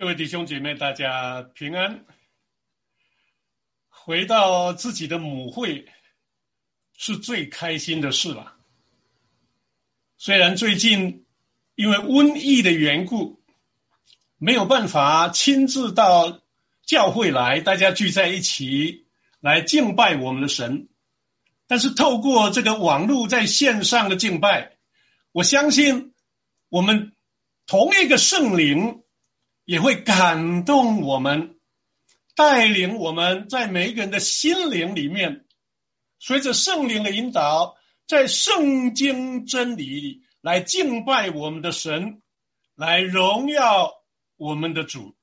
各位弟兄姐妹，大家平安。回到自己的母会是最开心的事了。虽然最近因为瘟疫的缘故，没有办法亲自到教会来，大家聚在一起来敬拜我们的神，但是透过这个网络在线上的敬拜，我相信我们同一个圣灵也会感动我们，带领我们在每一个人的心灵里面，随着圣灵的引导，在圣经真理里来敬拜我们的神，来荣耀我们的主。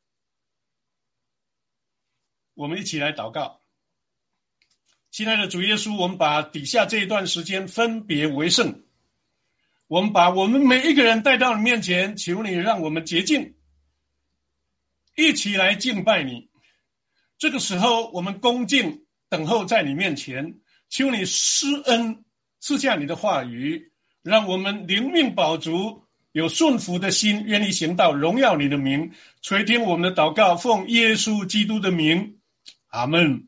我们一起来祷告。亲爱的主耶稣，我们把底下这一段时间分别为圣，我们把我们每一个人带到你面前，求你让我们洁净，一起来敬拜你。这个时候我们恭敬等候在你面前，求你施恩，赐下你的话语，让我们灵命饱足，有顺服的心，愿意行道，荣耀你的名。垂听我们的祷告，奉耶稣基督的名，阿们。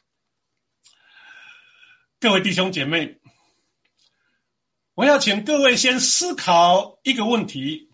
各位弟兄姐妹，我要请各位先思考一个问题，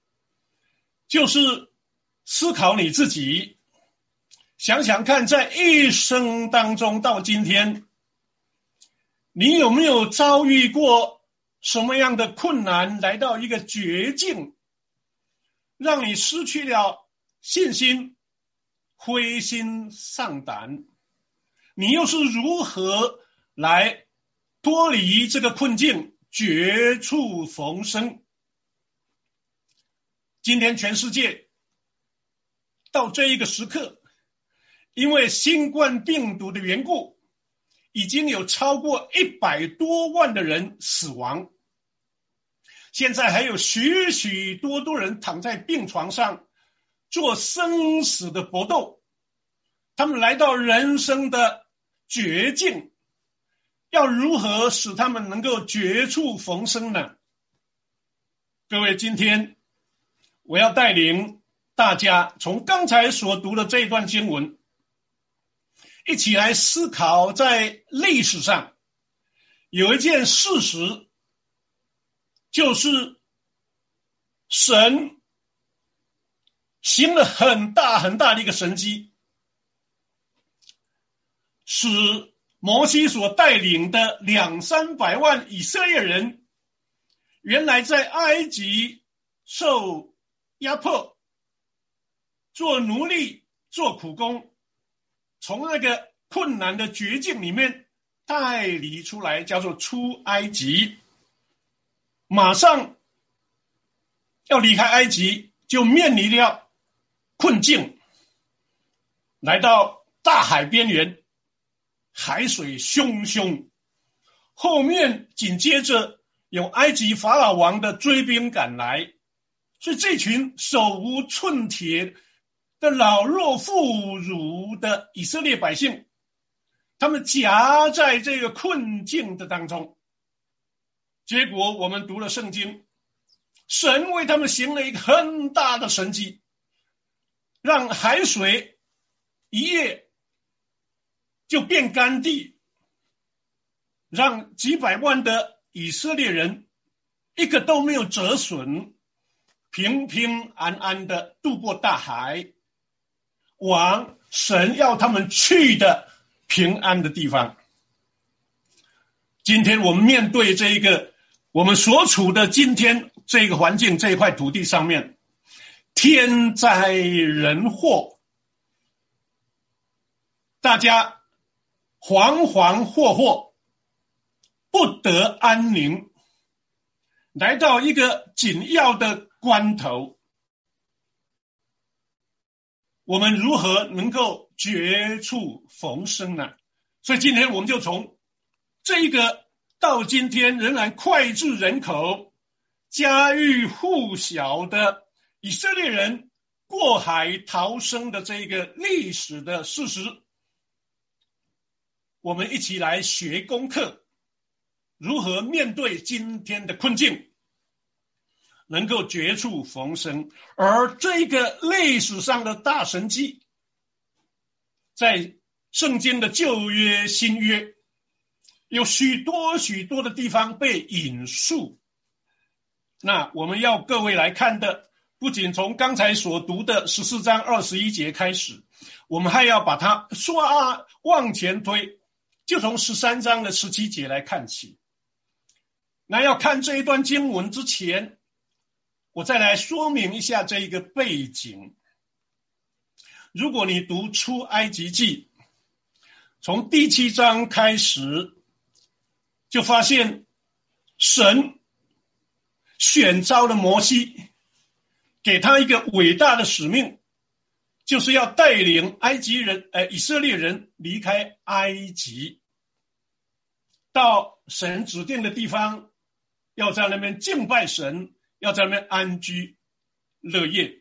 就是思考你自己，想想看，在一生当中到今天，你有没有遭遇过什么样的困难，来到一个绝境，让你失去了信心，灰心丧胆？你又是如何来脱离这个困境，绝处逢生？今天全世界到这一个时刻，因为新冠病毒的缘故，已经有超过100多万的人死亡，现在还有许许多多人躺在病床上做生死的搏斗，他们来到人生的绝境，要如何使他们能够绝处逢生呢？各位，今天我要带领大家从刚才所读的这一段经文，一起来思考，在历史上有一件事实，就是神行了很大很大的一个神迹，使摩西所带领的200-300万以色列人，原来在埃及受压迫，做奴隶，做苦工，从那个困难的绝境里面带离出来，叫做出埃及。马上要离开埃及，就面临了困境，来到大海边缘，海水汹汹，后面紧接着有埃及法老王的追兵赶来，所以这群手无寸铁的老弱妇孺的以色列百姓，他们夹在这个困境的当中。结果我们读了圣经，神为他们行了一个很大的神迹，让海水一夜就变干地，让几百万的以色列人一个都没有折损，平平安安的渡过大海，往神要他们去的平安的地方。今天我们面对这一个我们所处的今天这个环境，这一块土地上面，天灾人祸，大家惶惶惑惑，不得安宁，来到一个紧要的关头，我们如何能够绝处逢生呢？所以今天我们就从这一个到今天仍然脍炙人口、家喻户晓的以色列人过海逃生的这个历史的事实，我们一起来学功课，如何面对今天的困境， 能够绝处逢生。而这个历史上的大神迹，在圣经的旧约新约有许多许多的地方被引述。那我们要各位来看的，不仅从刚才所读的14章21节开始，我们还要把它往前推，就从13章的17节来看起。那要看这一段经文之前，我再来说明一下这一个背景。如果你读出埃及记，从第7章开始，就发现神选召了摩西，给他一个伟大的使命，就是要带领以色列人离开埃及，到神指定的地方，要在那边敬拜神，要在那边安居乐业。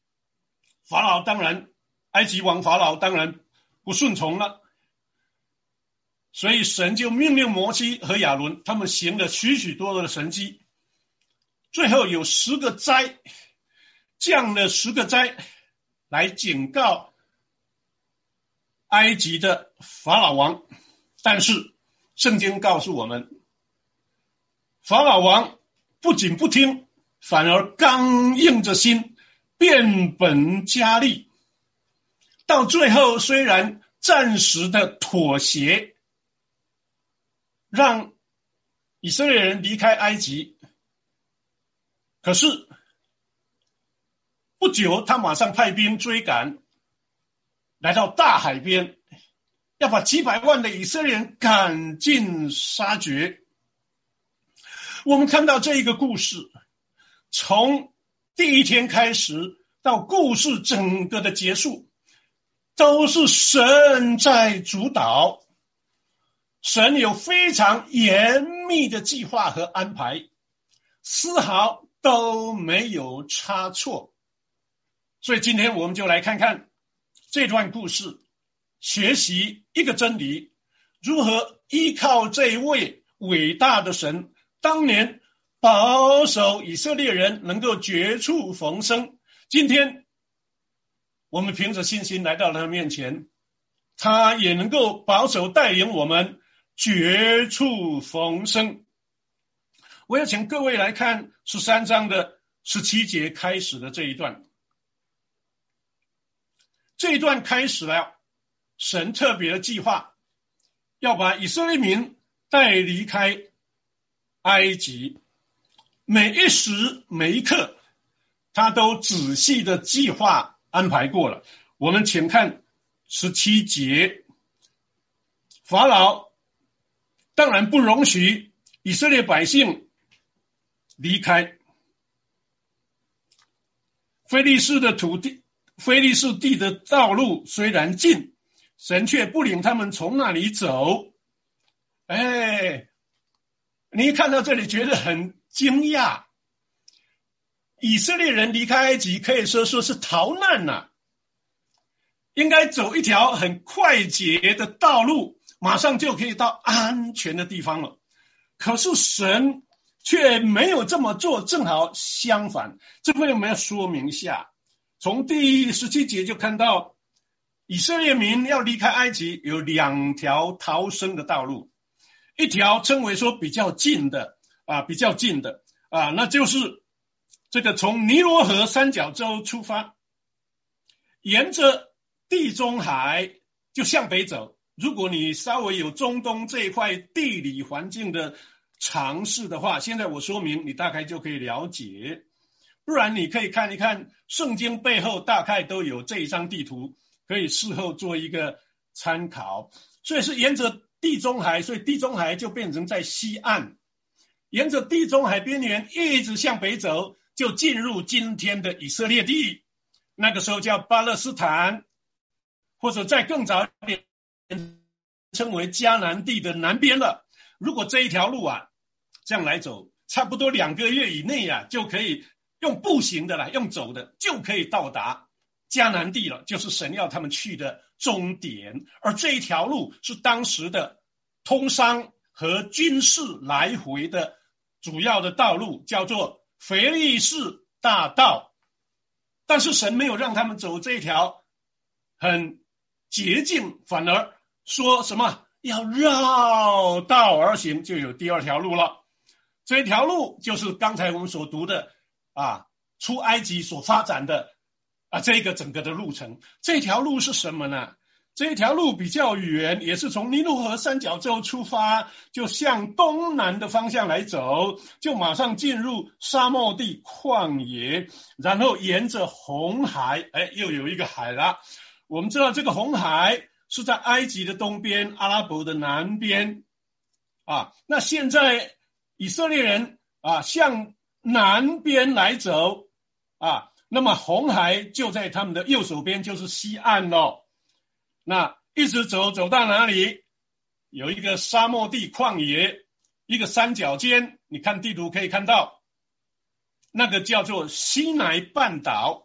埃及王法老当然不顺从了，所以神就命令摩西和亚伦，他们行了许许多多的神迹，最后有10个灾，降了10个灾来警告埃及的法老王。但是圣经告诉我们，法老王不仅不听，反而刚硬着心，变本加厉。到最后虽然暂时的妥协，让以色列人离开埃及，可是不久他马上派兵追赶，来到大海边，要把几百万的以色列人赶尽杀绝。我们看到这一个故事，从第一天开始到故事整个的结束，都是神在主导。神有非常严密的计划和安排，丝毫都没有差错。所以今天我们就来看看这段故事，学习一个真理，如何依靠这一位伟大的神，当年保守以色列人能够绝处逢生。今天我们凭着信心来到他面前，他也能够保守带领我们绝处逢生。我要请各位来看13章的17节开始的这一段。这一段开始了神特别的计划，要把以色列民带离开埃及，每一时每一刻他都仔细的计划安排过了。我们请看17节，法老当然不容许以色列百姓离开非利士地的道路，虽然近，神却不领他们从那里走。你一看到这里觉得很惊讶，以色列人离开埃及可以说是逃难啊，应该走一条很快捷的道路，马上就可以到安全的地方了。可是神却没有这么做，正好相反。这边我们要说明一下，从第17节就看到以色列民要离开埃及有2条逃生的道路，一条称为说比较近的，那就是这个从尼罗河三角洲出发，沿着地中海就向北走。如果你稍微有中东这一块地理环境的常识的话，现在我说明你大概就可以了解，不然你可以看一看圣经背后大概都有这一张地图，可以事后做一个参考。所以是沿着地中海，所以地中海就变成在西岸，沿着地中海边缘一直向北走，就进入今天的以色列地，那个时候叫巴勒斯坦，或者再更早一点称为迦南地的南边了。如果这一条路这样来走，差不多2个月以内就可以用步行的用走的就可以到达迦南地了，就是神要他们去的终点。而这一条路是当时的通商和军事来回的主要的道路，叫做腓力士大道，但是神没有让他们走这条很捷径，反而说什么要绕道而行，就有第二条路了。这条路就是刚才我们所读的出埃及所发展的这个整个的路程。这条路是什么呢？这条路比较远，也是从尼罗河三角洲出发，就向东南的方向来走，就马上进入沙漠地旷野，然后沿着红海，又有一个海了。我们知道这个红海是在埃及的东边，阿拉伯的南边那现在以色列人向南边来走那么红海就在他们的右手边，就是西岸咯。那一直走到哪里？有一个沙漠地旷野，一个三角尖，你看地图可以看到，那个叫做西乃半岛。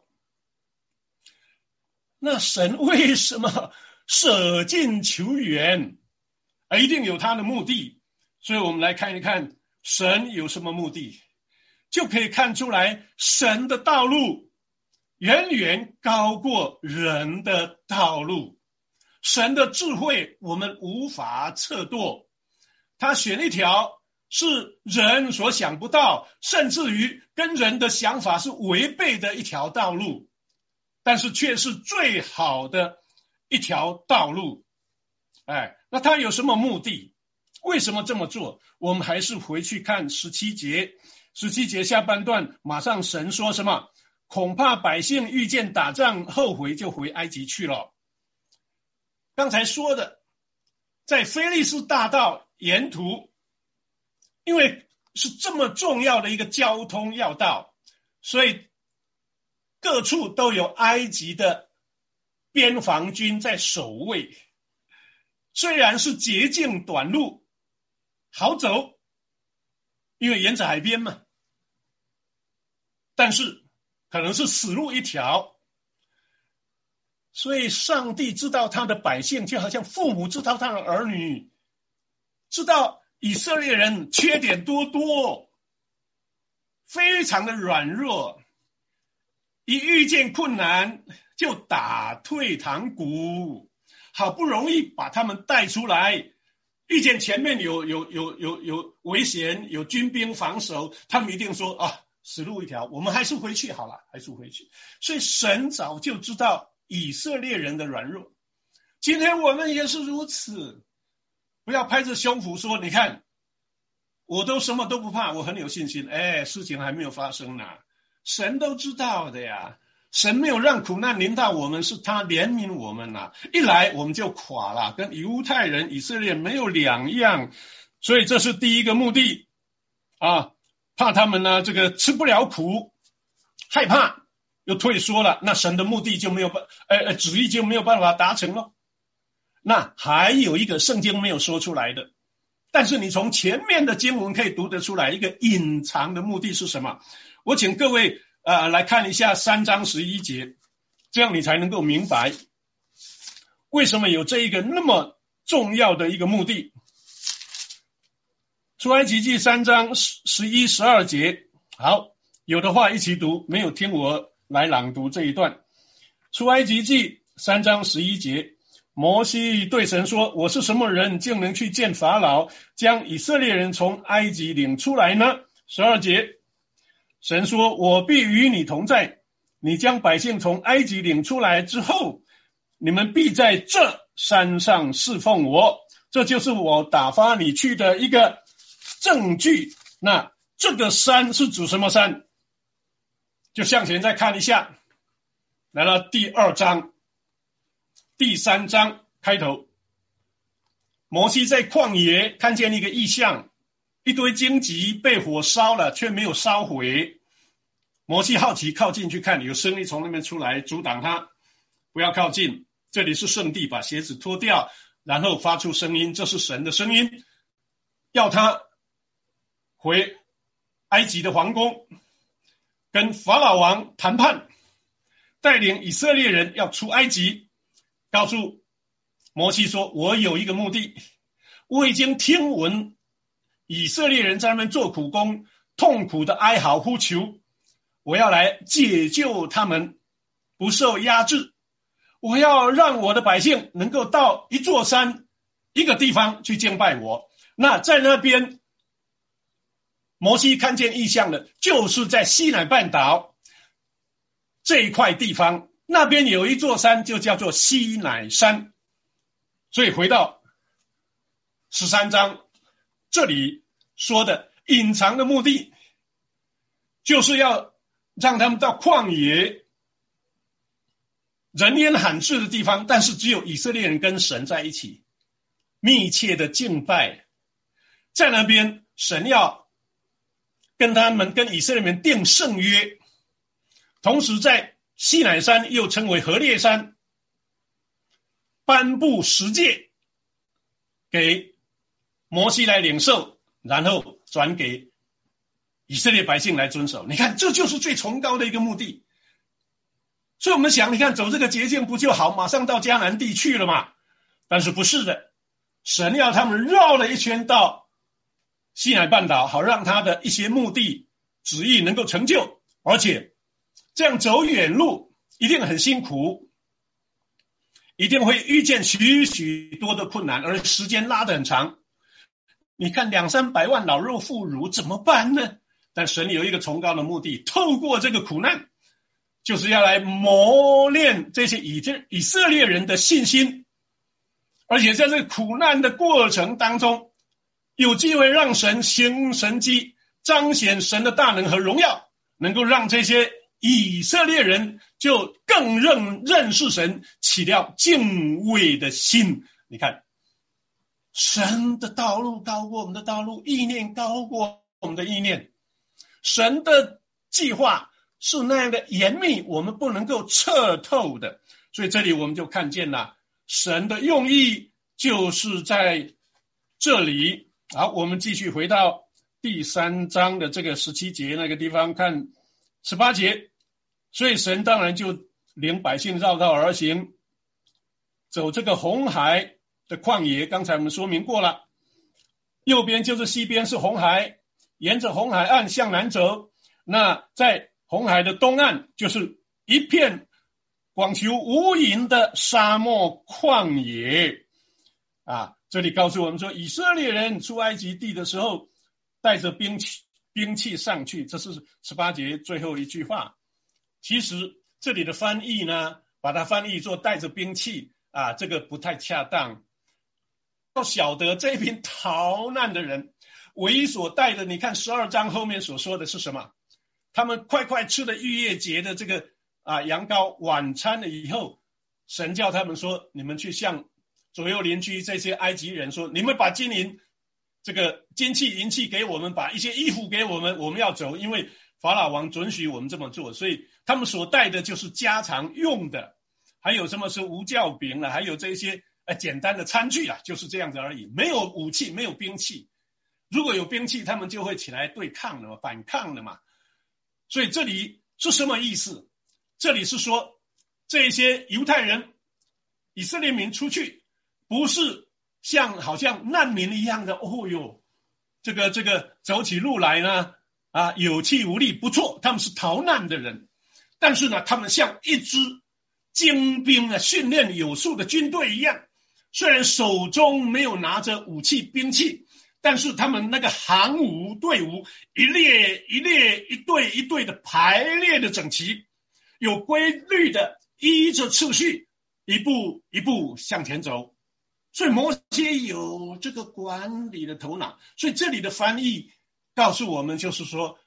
那神为什么舍近求远？一定有他的目的。所以我们来看一看神有什么目的，就可以看出来神的道路远远高过人的道路。神的智慧我们无法测度，他选一条是人所想不到，甚至于跟人的想法是违背的一条道路，但是却是最好的一条道路。那他有什么目的？为什么这么做？我们还是回去看17节。17节下半段，马上神说什么？恐怕百姓遇见打仗，后悔就回埃及去了。刚才说的，在腓力士大道沿途，因为是这么重要的一个交通要道，所以各处都有埃及的边防军在守卫。虽然是捷径短路，好走，因为沿着海边嘛，但是可能是死路一条。所以上帝知道他的百姓，就好像父母知道他的儿女，知道以色列人缺点多多，非常的软弱，一遇见困难就打退堂鼓，好不容易把他们带出来，遇见前面有危险，有军兵防守，他们一定说死路一条，我们还是回去好了，还是回去。所以神早就知道以色列人的软弱，今天我们也是如此。不要拍着胸脯说，你看我都什么都不怕，我很有信心。事情还没有发生呢，神都知道的呀。神没有让苦难临到我们，是他怜悯我们一来我们就垮了，跟犹太人以色列没有两样。所以这是第一个目的怕他们呢这个吃不了苦，害怕又退缩了，那神的目的就没有旨意就没有办法达成了。那还有一个圣经没有说出来的，但是你从前面的经文可以读得出来，一个隐藏的目的是什么？我请各位来看一下3章11节，这样你才能够明白为什么有这一个那么重要的一个目的。出埃及记3章11、12节，好，有的话一起读，没有听我来朗读这一段。出埃及记3章11节，摩西对神说，我是什么人，竟能去见法老，将以色列人从埃及领出来呢？12节，神说，我必与你同在，你将百姓从埃及领出来之后，你们必在这山上侍奉我，这就是我打发你去的一个证据。那这个山是指什么山？就向前再看一下，来到第2章第3章开头，摩西在旷野看见一个异象，一堆荆棘被火烧了，却没有烧毁。摩西好奇靠近去看，有声音从那边出来阻挡他，不要靠近，这里是圣地，把鞋子脱掉，然后发出声音，这是神的声音，要他回埃及的皇宫，跟法老王谈判，带领以色列人要出埃及。告诉摩西说，我有一个目的，我已经听闻以色列人在那边做苦工， 痛苦的哀嚎呼求，我要来解救他们不受压制，我要让我的百姓能够到一座山一个地方去敬拜我。那在那边摩西看见异象的就是在西乃半岛这一块地方，那边有一座山就叫做西乃山。所以回到13章这里说的隐藏的目的，就是要让他们到旷野人烟罕至的地方，但是只有以色列人跟神在一起密切的敬拜。在那边神要跟他们跟以色列人订圣约，同时在西乃山又称为何烈山颁布十诫给摩西来领受，然后转给以色列百姓来遵守。你看，这就是最崇高的一个目的。所以我们想，你看走这个捷径不就好，马上到迦南地去了嘛？但是不是的，神要他们绕了一圈到西乃半岛，好让他的一些目的旨意能够成就。而且这样走远路一定很辛苦，一定会遇见许许多的困难，而时间拉得很长。你看200-300万老弱妇孺怎么办呢？但神有一个崇高的目的，透过这个苦难，就是要来磨练这些以色列人的信心，而且在这个苦难的过程当中，有机会让神行神迹，彰显神的大能和荣耀，能够让这些以色列人就更认识神，起了敬畏的心。你看，神的道路高过我们的道路，意念高过我们的意念，神的计划是那样的严密，我们不能够彻透的。所以这里我们就看见了神的用意就是在这里。好，我们继续回到第3章的这个17节那个地方看18节。所以神当然就领百姓绕道而行，走这个红海的旷野，刚才我们说明过了，右边就是西边是红海，沿着红海岸向南走，那在红海的东岸就是一片广袅无垠的沙漠旷野啊。这里告诉我们说，以色列人出埃及地的时候带着兵器上去，这是18节最后一句话。其实这里的翻译呢，把它翻译作带着兵器啊，这个不太恰当。要晓得这群逃难的人唯一所带的，你看12章后面所说的是什么？他们快吃了逾越节的这个羊羔晚餐了以后，神叫他们说，你们去向左右邻居这些埃及人说，你们把金银这个金器银器给我们，把一些衣服给我们，我们要走，因为法老王准许我们这么做。所以他们所带的就是家常用的，还有什么是无酵饼了，还有这些简单的餐具啊，就是这样子而已，没有武器，没有兵器。如果有兵器，他们就会起来对抗了嘛，反抗了嘛。所以这里是什么意思？这里是说这些犹太人以色列民出去，不是好像难民一样的，哦哟，这个走起路来呢有气无力，不错，他们是逃难的人。但是呢，他们像一支精兵训练有素的军队一样，虽然手中没有拿着武器兵器，但是他们那个行伍队伍一列一列一队一队的排列的整齐，有规律的依着次序一步一步向前走。所以摩西有这个管理的头脑。所以这里的翻译告诉我们，就是说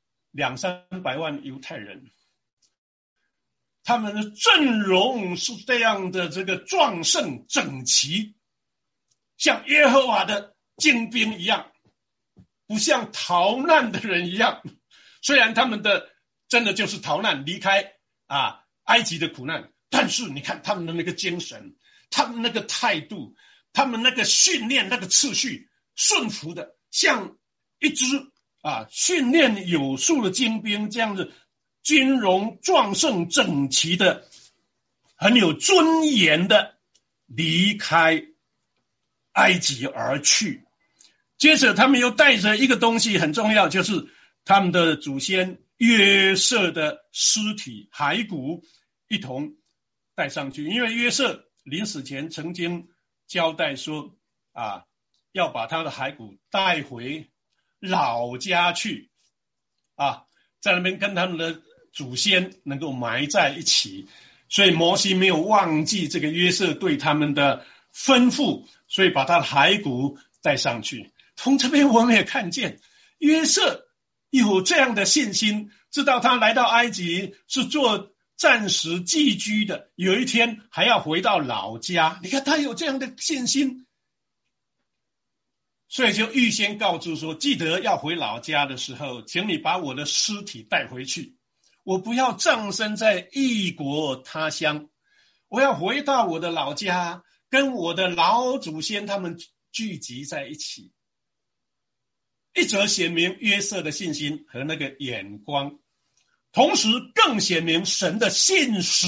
200-300万犹太人，他们的阵容是这样的这个壮盛整齐，像耶和华的精兵一样，不像逃难的人一样。虽然他们的真的就是逃难，离开埃及的苦难，但是你看他们的那个精神，他们那个态度，他们那个训练那个次序顺服的，像一支训练有素的精兵，这样子军容壮盛整齐的，很有尊严的离开埃及而去。接着他们又带着一个东西很重要，就是他们的祖先约瑟的尸体骸骨一同带上去，因为约瑟临死前曾经交代说要把他的骸骨带回老家去在那边跟他们的祖先能够埋在一起，所以摩西没有忘记这个约瑟对他们的吩咐，所以把他的骸骨带上去。从这边我们也看见约瑟有这样的信心，知道他来到埃及是做暂时寄居的，有一天还要回到老家，你看他有这样的信心，所以就预先告知说，记得要回老家的时候，请你把我的尸体带回去，我不要葬身在异国他乡，我要回到我的老家，跟我的老祖先他们聚集在一起。一则显明约瑟的信心和那个眼光，同时更显明神的信实。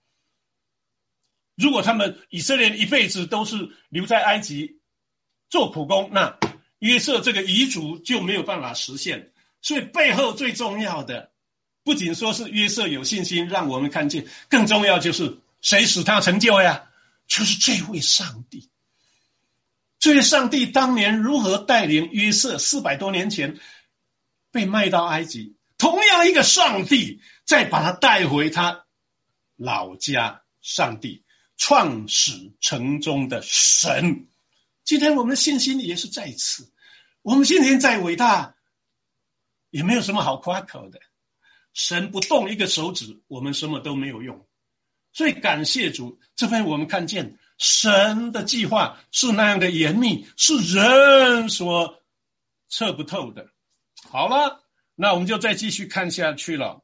如果他们以色列人一辈子都是留在埃及做苦工，那约瑟这个遗嘱就没有办法实现。所以背后最重要的不仅说是约瑟有信心让我们看见，更重要就是谁使他成就呀？就是这位上帝。这位上帝当年如何带领约瑟400多年前被卖到埃及，同样一个上帝再把他带回他老家。上帝创始成终的神，今天我们的信心也是在此。我们今天再伟大也没有什么好夸口的，神不动一个手指，我们什么都没有用。所以感谢主，这边我们看见神的计划是那样的严密，是人所测不透的。好了，那我们就再继续看下去了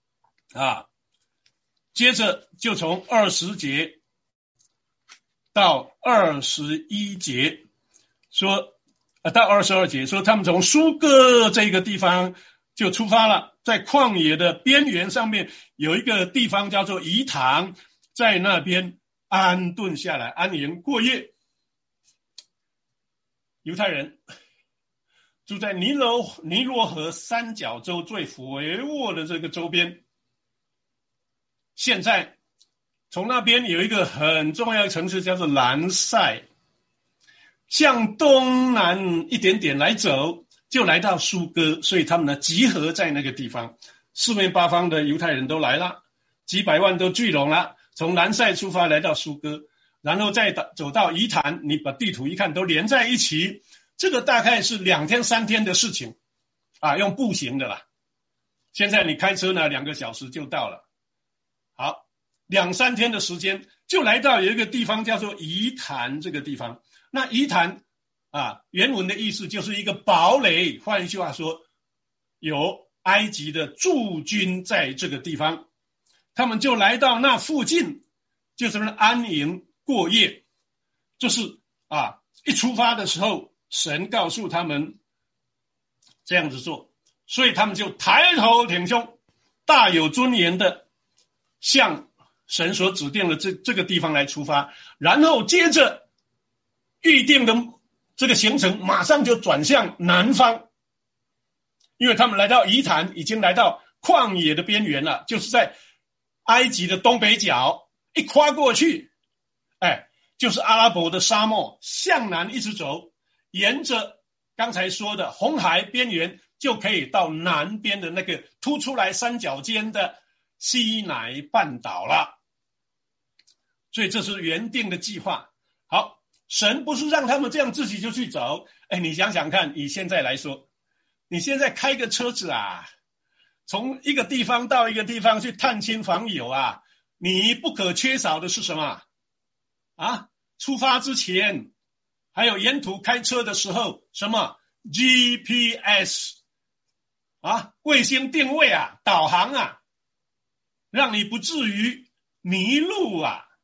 接着就从20节到21节说到22节说，他们从苏哥这个地方就出发了，在旷野的边缘上面有一个地方叫做以坦，在那边安顿下来，安营过夜。犹太人住在尼罗河三角洲最肥沃的这个周边。现在从那边有一个很重要的城市叫做兰塞，向东南一点点来走就来到苏哥，所以他们呢集合在那个地方，四面八方的犹太人都来了，几百万都聚拢了，从兰塞出发来到苏哥，然后再走到以坦，你把地图一看都连在一起，这个大概是2天3天的事情用步行的啦。现在你开车呢2个小时就到了。好，2、3天的时间就来到有一个地方叫做以坦这个地方。那以坦原文的意思就是一个堡垒，换一句话说，有埃及的驻军在这个地方，他们就来到那附近，就是安营过夜。就是一出发的时候，神告诉他们这样子做，所以他们就抬头挺胸，大有尊严的向神所指定的这个地方来出发，然后接着预定的这个行程马上就转向南方，因为他们来到以坦，已经来到旷野的边缘了，就是在埃及的东北角，一跨过去就是阿拉伯的沙漠，向南一直走，沿着刚才说的红海边缘就可以到南边的那个凸出来三角尖的西乃半岛了。所以这是原定的计划。好，神不是让他们这样自己就去走。你想想看，以现在来说，你现在开个车子从一个地方到一个地方去探亲访友你不可缺少的是什么出发之前还有沿途开车的时候，什么 GPS 卫星定位导航让你不至于迷路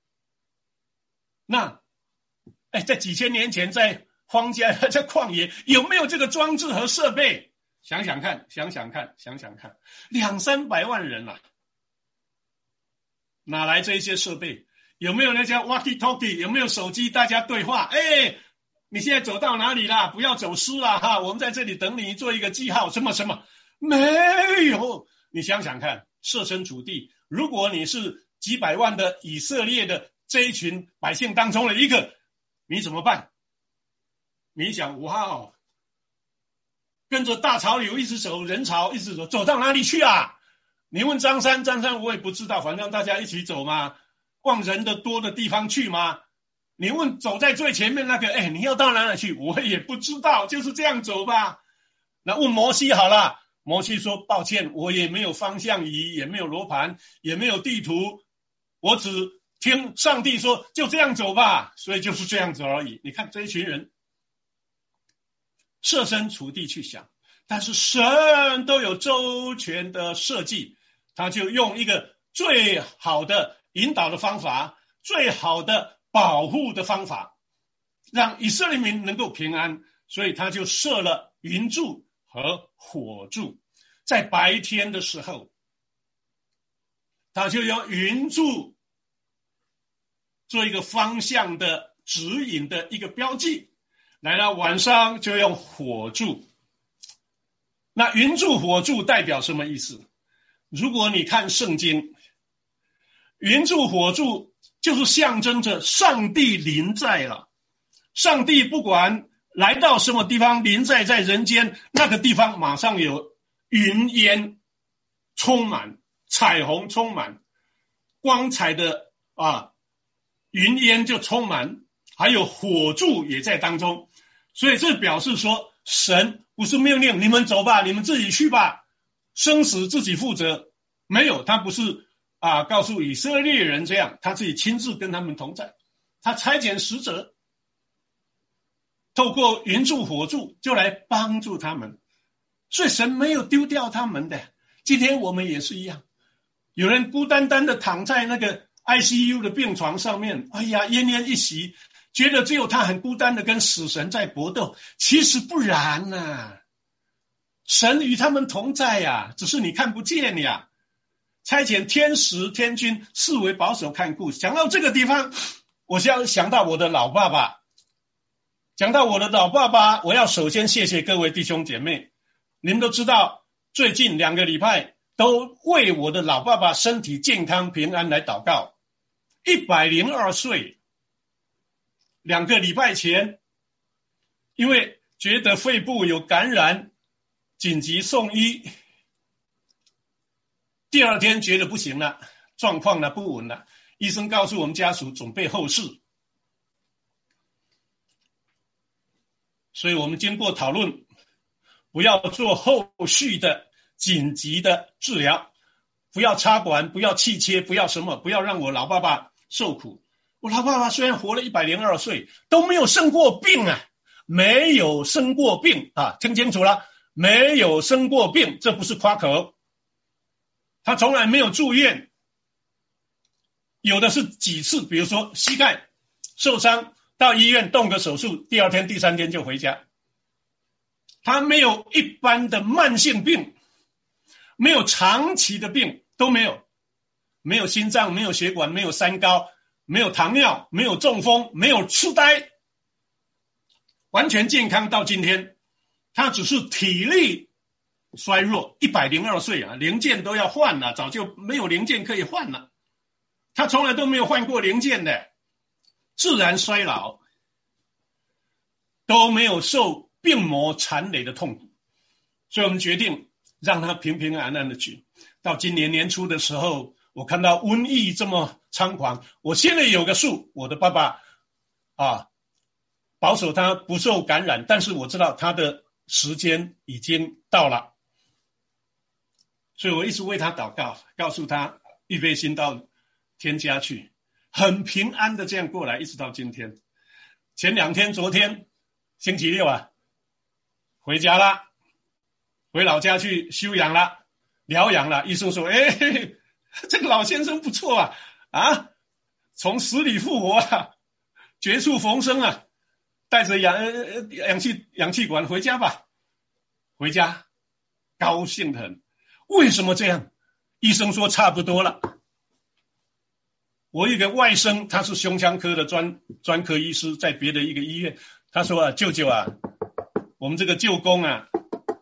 那在几千年前在荒郊在旷野有没有这个装置和设备？想想看，200-300万人哪来这些设备？有没有那些 walkie talkie？ 有没有手机大家对话？你现在走到哪里啦？不要走失我们在这里等你做一个记号，什么什么， 没有。你想想看，设身处地，如果你是几百万的以色列的这一群百姓当中的一个，你怎么办？你想，哇，跟着大潮流一直走，人潮一直走，走到哪里去啊？你问张三，张三我也不知道，反正大家一起走嘛，往人的多的地方去嘛。你问走在最前面那个，你要到哪里去？我也不知道，就是这样走吧。那问摩西好了，摩西说抱歉，我也没有方向仪，也没有罗盘，也没有地图，我只听上帝说就这样走吧，所以就是这样子而已。你看这一群人设身处地去想，但是神都有周全的设计，他就用一个最好的引导的方法，最好的保护的方法，让以色列民能够平安，所以他就设了云柱和火柱。在白天的时候，他就用云柱做一个方向的指引的一个标记，来到晚上就用火柱。那云柱火柱代表什么意思？如果你看圣经，云柱火柱就是象征着上帝临在了。上帝不管来到什么地方，临在在人间，那个地方马上有云烟充满，彩虹充满，光彩的云烟就充满，还有火柱也在当中。所以这表示说，神不是命令你们走吧，你们自己去吧，生死自己负责。没有，他不是告诉以色列人这样，他自己亲自跟他们同在，他差遣使者透过云柱火柱就来帮助他们，所以神没有丢掉他们的。今天我们也是一样，有人孤单单的躺在那个 ICU 的病床上面，哎呀，奄奄一息，觉得只有他很孤单的跟死神在搏斗。其实不然啊，神与他们同在呀，只是你看不见呀。差遣天使天军视为保守看顾。讲到这个地方，我想到我的老爸爸。讲到我的老爸爸，我要首先谢谢各位弟兄姐妹。你们都知道，最近2个礼拜都为我的老爸爸身体健康平安来祷告。102岁，2个礼拜前因为觉得肺部有感染，紧急送医，第2天觉得不行了，状况呢不稳了，医生告诉我们家属准备后事。所以我们经过讨论，不要做后续的紧急的治疗，不要插管，不要气切，不要什么，不要让我老爸爸受苦。我老爸爸虽然活了102岁，都没有生过病啊，没有生过病啊，听清楚了，没有生过病，这不是夸口。他从来没有住院，有的是几次，比如说膝盖受伤，到医院动个手术，第2天第3天就回家。他没有一般的慢性病，没有长期的病，都没有，没有心脏，没有血管，没有三高，没有糖尿，没有中风，没有痴呆，完全健康到今天。他只是体力衰弱，102岁啊，零件都要换了，早就没有零件可以换了。他从来都没有换过零件的，自然衰老，都没有受病魔缠累的痛苦。所以我们决定让他平平安安的去。到今年年初的时候，我看到瘟疫这么猖狂，我心里有个数，我的爸爸保守他不受感染，但是我知道他的时间已经到了，所以我一直为他祷告，告诉他预备心到天家去，很平安的这样过来，一直到今天。前2天，昨天星期6回家了，回老家去休养了，疗养了。医生说这个老先生不错从死里复活绝处逢生带着氧气管回家吧。回家高兴得很。为什么这样？医生说差不多了。我有一个外甥，他是胸腔科的专科医师，在别的一个医院。他说舅舅我们这个舅公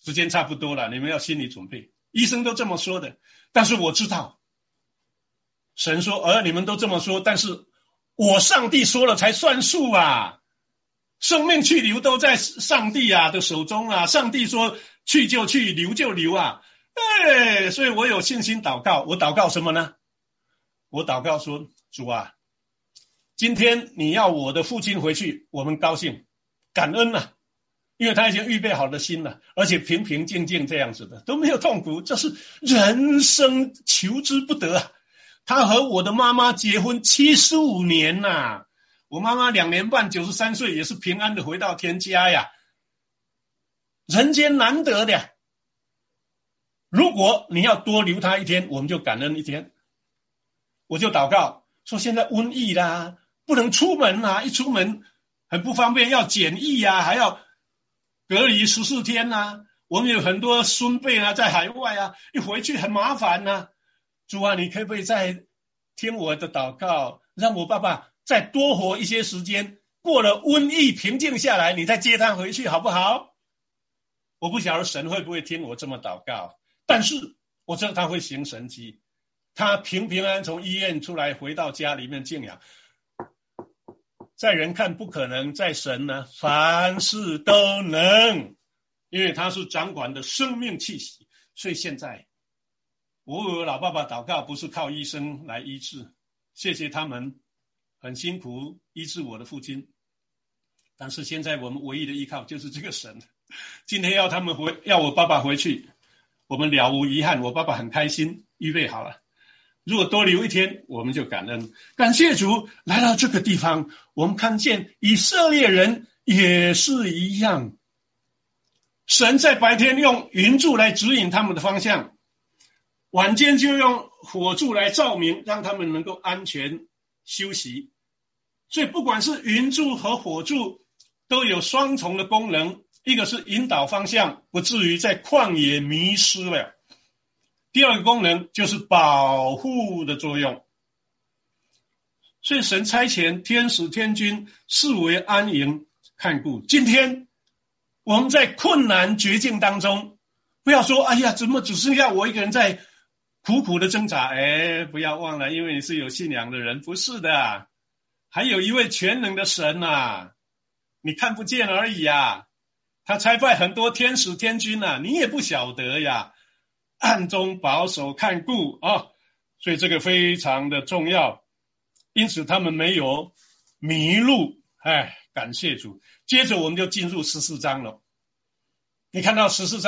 时间差不多了，你们要心理准备。医生都这么说的，但是我知道，神说，你们都这么说，但是我上帝说了才算数啊！生命去留都在上帝的手中啊！上帝说去就去，留就留啊！所以我有信心祷告。我祷告什么呢？我祷告说，主啊，今天你要我的父亲回去，我们高兴，感恩啊，因为他已经预备好了心了，而且平平静静这样子的，都没有痛苦，这是人生求之不得啊！他和我的妈妈结婚75年呐，我妈妈2年半93岁也是平安的回到天家呀，人间难得的。如果你要多留他一天，我们就感恩一天。我就祷告说，现在瘟疫啦，不能出门啊，一出门很不方便，要检疫啊，还要隔离14天啊。我们有很多孙辈啊，在海外啊，一回去很麻烦啊。主啊，你可不可以再听我的祷告，让我爸爸再多活一些时间，过了瘟疫平静下来，你再接他回去好不好？我不晓得神会不会听我这么祷告，但是我知道他会行神迹。他平平安从医院出来，回到家里面静养。在人看不可能，在神呢，凡事都能，因为他是掌管的生命气息。所以现在我为我老爸爸祷告，不是靠医生来医治，谢谢他们很辛苦医治我的父亲，但是现在我们唯一的依靠就是这个神。今天要我爸爸回去，我们了无遗憾，我爸爸很开心，预备好了。如果多留一天，我们就感恩，感谢主。来到这个地方，我们看见以色列人也是一样，神在白天用云柱来指引他们的方向，晚间就用火柱来照明，让他们能够安全休息。所以不管是云柱和火柱都有双重的功能，一个是引导方向，不至于在旷野迷失了。第二个功能就是保护的作用。所以神差遣天使天军视为安营看顾。今天我们在困难绝境当中，不要说怎么只剩下我一个人在苦苦的挣扎，不要忘了，因为你是有信仰的人，不是的，还有一位全能的神啊，你看不见而已啊，他差派很多天使天军啊，你也不晓得呀，暗中保守看顾啊，所以这个非常的重要，因此他们没有迷路，感谢主。接着我们就进入14章了。你看到14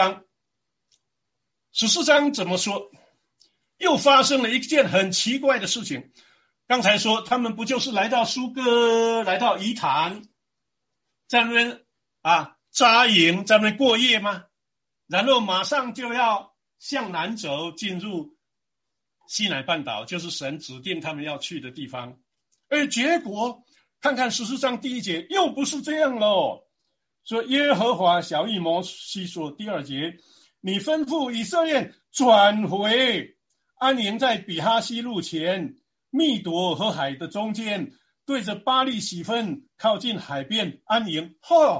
章怎么说？又发生了一件很奇怪的事情。刚才说他们不就是来到苏哥，来到伊坛，在那边扎营，在那边过夜吗？然后马上就要向南走，进入西乃半岛，就是神指定他们要去的地方。而结果看看14章第1节，又不是这样咯。说耶和华晓谕摩西说，第2节，你吩咐以色列转回，安营在比哈西路前，密朵和海的中间，对着巴力喜分，靠近海边安营。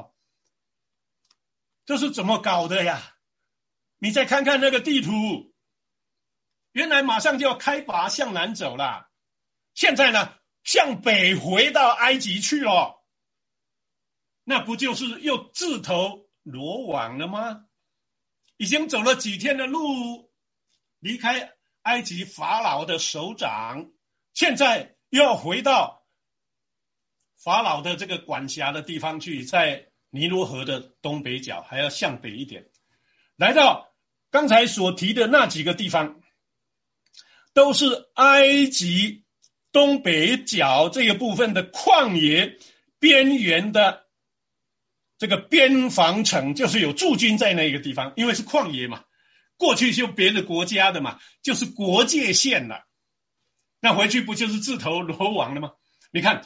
这是怎么搞的呀？你再看看那个地图，原来马上就要开拔向南走了，现在呢向北回到埃及去了，那不就是又自投罗网了吗？已经走了几天的路，离开埃及法老的手掌，现在又要回到法老的这个管辖的地方去，在尼罗河的东北角，还要向北一点，来到刚才所提的那几个地方，都是埃及东北角这个部分的旷野边缘的这个边防城，就是有驻军在那个地方，因为是旷野嘛，过去就别的国家的嘛，就是国界线了，那回去不就是自投罗网了吗？你看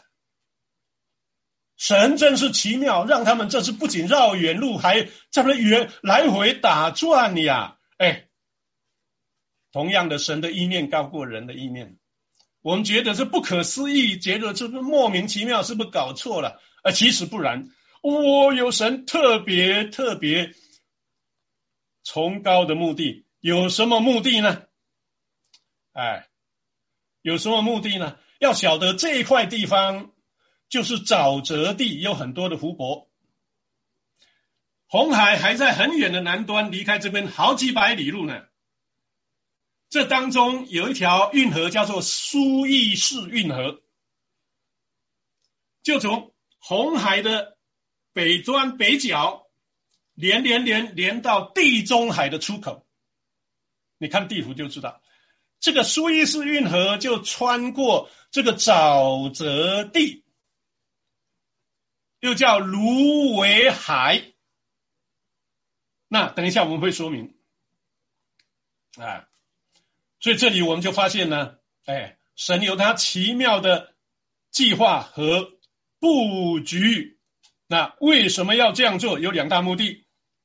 神真是奇妙，让他们这次不仅绕远路，还在那来回打转呀。同样的，神的意念高过人的意念，我们觉得是不可思议，觉得这是莫名其妙，是不是搞错了？其实不然，有神特别崇高的目的。有什么目的呢？有什么目的呢？要晓得这一块地方就是沼泽地，有很多的湖泊。红海还在很远的南端，离开这边好几百里路呢。这当中有一条运河叫做苏伊士运河，就从红海的北端北角连到地中海的出口。你看地图就知道，这个苏伊士运河就穿过这个沼泽地，又叫芦苇海。那等一下我们会说明所以这里我们就发现呢，神有他奇妙的计划和布局。那为什么要这样做？有两大目的。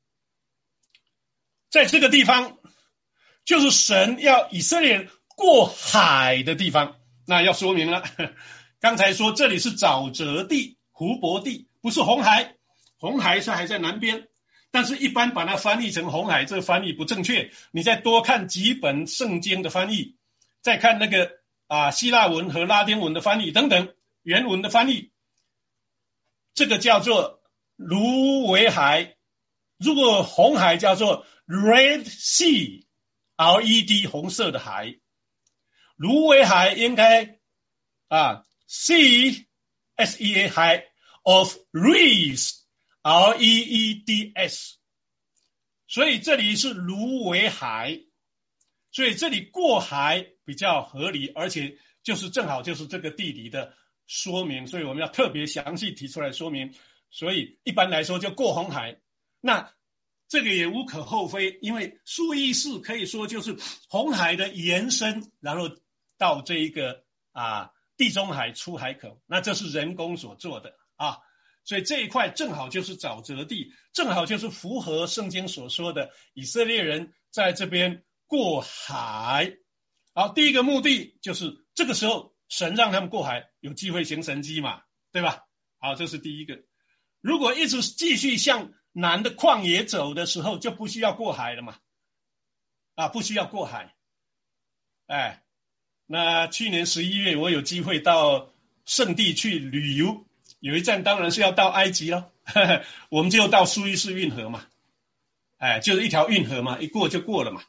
在这个地方就是神要以色列人过海的地方。那要说明了，刚才说这里是沼泽地、湖泊地，不是红海。红海是还在南边，但是一般把它翻译成红海，这个翻译不正确。你再多看几本圣经的翻译，再看那个希腊文和拉丁文的翻译等等原文的翻译，这个叫做芦苇海。如果红海叫做 Red Sea， RED 红色的海，芦苇海应该Sea SEA 海 of Reeds REEDS， 所以这里是芦苇海，所以这里过海比较合理，而且正好就是这个地理的说明，所以我们要特别详细提出来说明。所以一般来说就过红海，那这个也无可厚非，因为苏伊士可以说就是红海的延伸，然后到这一个地中海出海口，那这是人工所做的所以这一块正好就是沼泽地，正好就是符合圣经所说的以色列人在这边过海。好，第一个目的就是这个时候神让他们过海，有机会行神迹嘛，对吧？好，这是第一个。如果一直继续向南的旷野走的时候，就不需要过海了嘛，不需要过海。那去年11月我有机会到圣地去旅游，有一站当然是要到埃及咯我们就到苏伊士运河嘛，就是一条运河嘛，一过就过了嘛。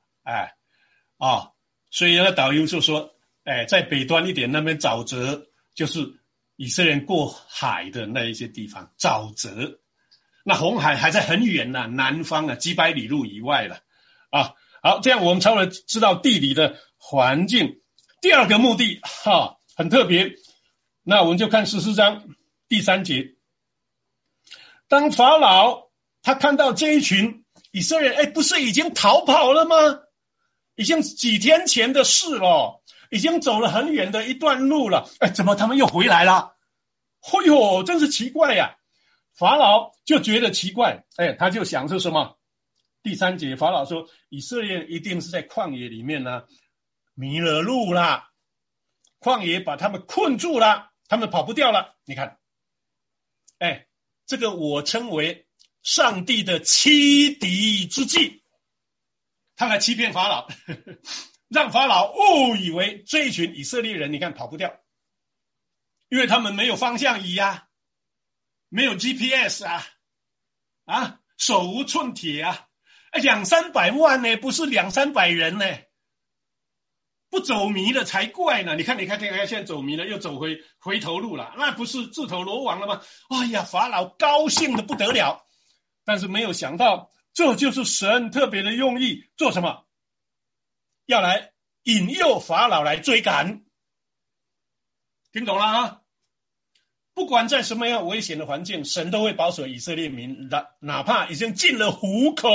所以那导游就说，在北端一点那边沼泽，就是以色列人过海的那一些地方，沼泽。那红海还在很远南方几百里路以外了好，这样我们稍微知道地理的环境。第二个目的很特别，那我们就看14章第3节。当法老他看到这一群以色列人，不是已经逃跑了吗？已经几天前的事了，已经走了很远的一段路了，怎么他们又回来了？真是奇怪呀！法老就觉得奇怪，他就想是什么？第3节法老说，以色列人一定是在旷野里面迷了路啦，旷野把他们困住了，他们跑不掉了。你看，这个我称为上帝的欺敌之计，他来欺骗法老让法老误以为这一群以色列人你看跑不掉，因为他们没有方向仪没有 GPS 手无寸铁200-300万呢，不是200-300人呢，不走迷了才怪呢。你看现在走迷了，又走回头路了，那不是自投罗网了吗？法老高兴的不得了，但是没有想到这就是神特别的用意，做什么？要来引诱法老来追赶。听懂了不管在什么样危险的环境，神都会保守以色列民，哪怕已经进了虎口。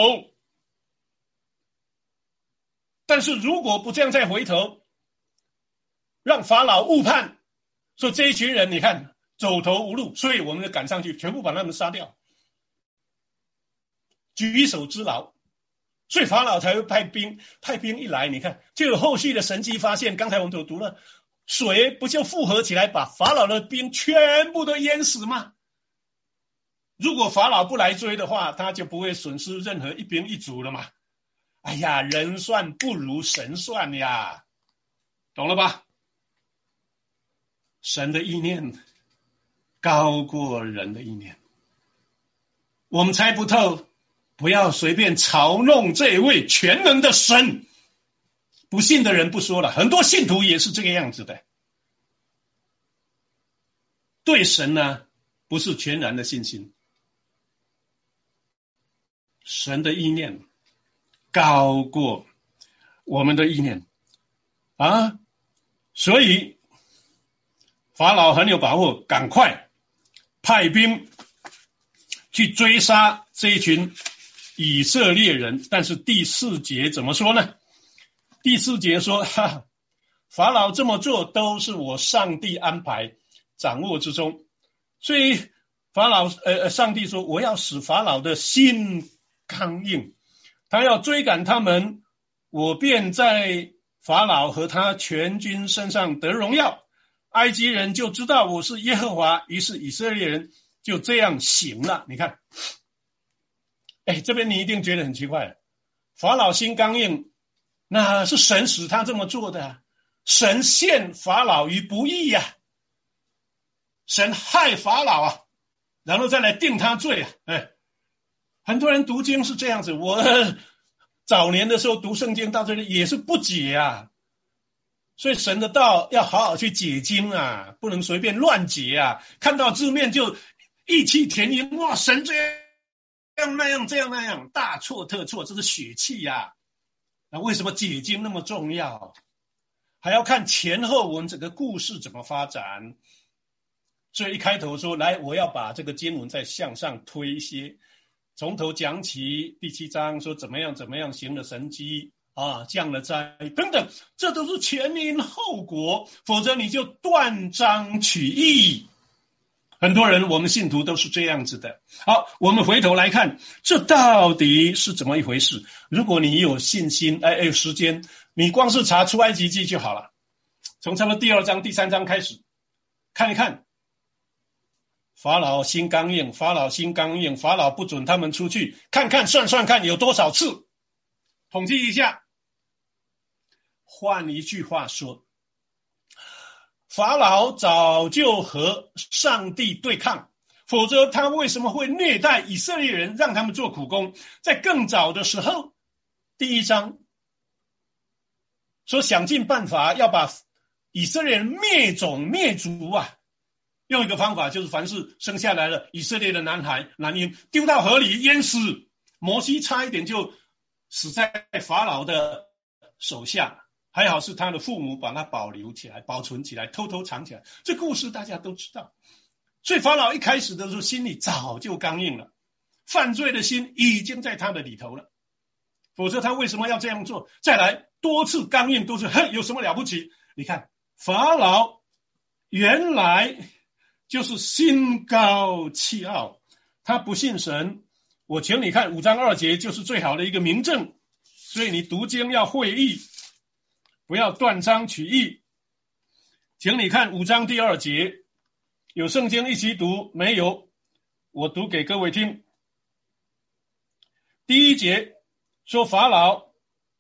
但是如果不这样再回头，让法老误判，说这一群人你看走投无路，所以我们就赶上去全部把他们杀掉，举手之劳。所以法老才会派兵一来，你看就有后续的神迹发现。刚才我们都读了，水不就复合起来把法老的兵全部都淹死吗？ 如果法老不来追的话，他就不会损失任何一兵一卒了嘛。哎呀，人算不如神算呀，懂了吧？神的意念高过人的意念，我们猜不透，不要随便嘲弄这位全能的神。不信的人不说了，很多信徒也是这个样子的，对神呢不是全然的信心。神的意念高过我们的意念啊，所以法老很有把握，赶快派兵去追杀这一群以色列人。但是第4节怎么说呢？第4节说，法老这么做都是我上帝安排掌握之中。所以上帝说，我要使法老的心刚硬，他要追赶他们，我便在法老和他全军身上得荣耀，埃及人就知道我是耶和华，于是以色列人就这样行了。你看，这边你一定觉得很奇怪，法老心刚硬，那是神使他这么做的，神陷法老于不义啊，神害法老啊，然后再来定他罪啊。很多人读经是这样子，我早年的时候读圣经到这里也是不解啊，所以神的道要好好去解经啊，不能随便乱解啊，看到字面就义气填膺，哇，神这样那样，这样那样，大错特错，这是血气啊。那为什么解经那么重要？还要看前后文整个故事怎么发展。所以一开头说，来，我要把这个经文再向上推一些，从头讲起。第7章说怎么样行了神迹啊，降了灾等等，这都是前因后果，否则你就断章取义。很多人，我们信徒都是这样子的。好，我们回头来看，这到底是怎么一回事？如果你有信心，有时间，你光是查出埃及记就好了，从差不多第2章第3章开始看一看。法老心刚硬，法老不准他们出去，看看算算看有多少次，统计一下。换一句话说，法老早就和上帝对抗，否则他为什么会虐待以色列人，让他们做苦工？在更早的时候，第1章说想尽办法要把以色列人灭种灭族啊，用一个方法，就是凡是生下来了以色列的男婴丢到河里淹死。摩西差一点就死在法老的手下，还好是他的父母把他保留起来，保存起来，偷偷藏起来。这故事大家都知道。所以法老一开始的时候心里早就刚硬了，犯罪的心已经在他的里头了，否则他为什么要这样做？再来，多次刚硬都是有什么了不起？你看法老原来就是心高气傲，他不信神。我请你看5章2节就是最好的一个明证。所以你读经要会意，不要断章取义。请你看5章第2节，有圣经一起读没有？我读给各位听。第1节说法老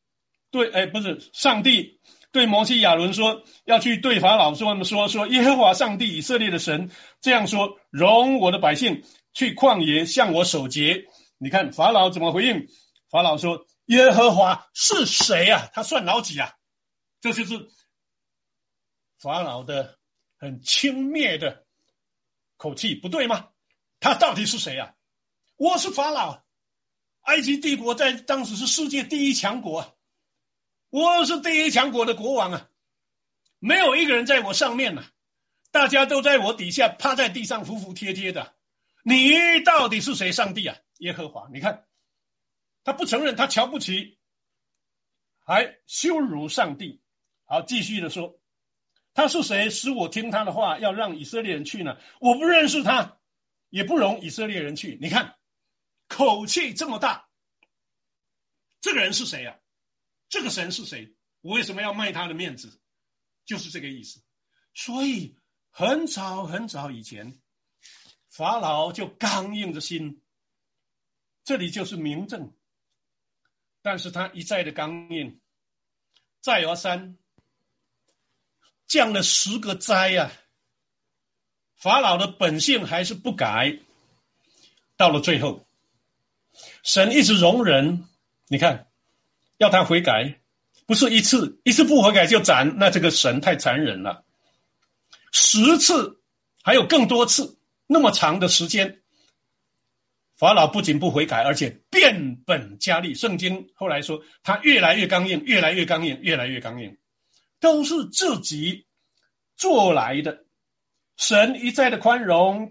上帝对摩西亚伦说，要去对法老说耶和华上帝以色列的神这样说，容我的百姓去旷野向我守节。你看法老怎么回应？法老说耶和华是谁啊？他算老几啊？这就是法老的很轻蔑的口气，不对吗？他到底是谁啊？我是法老，埃及帝国在当时是世界第1强国啊，我是第1强国的国王啊，没有一个人在我上面啊，大家都在我底下趴在地上服服帖帖的。你到底是谁？上帝啊，耶和华。你看他不承认，他瞧不起，还羞辱上帝。好，继续的说，他是谁使我听他的话要让以色列人去呢？我不认识他，也不容以色列人去。你看口气这么大，这个人是谁啊？这个神是谁？我为什么要卖他的面子？就是这个意思。所以很早以前， 法老就刚硬的心，这里就是明证。但是他一再的刚硬，再而三降了10个灾啊，法老的本性还是不改。到了最后，神一直容忍，你看要他悔改，不是一次不悔改就斩，那这个神太残忍了。10次还有更多次，那么长的时间，法老不仅不悔改，而且变本加厉。圣经后来说他越来越刚硬，越来越刚硬，越来越刚硬，都是自己做来的。神一再的宽容，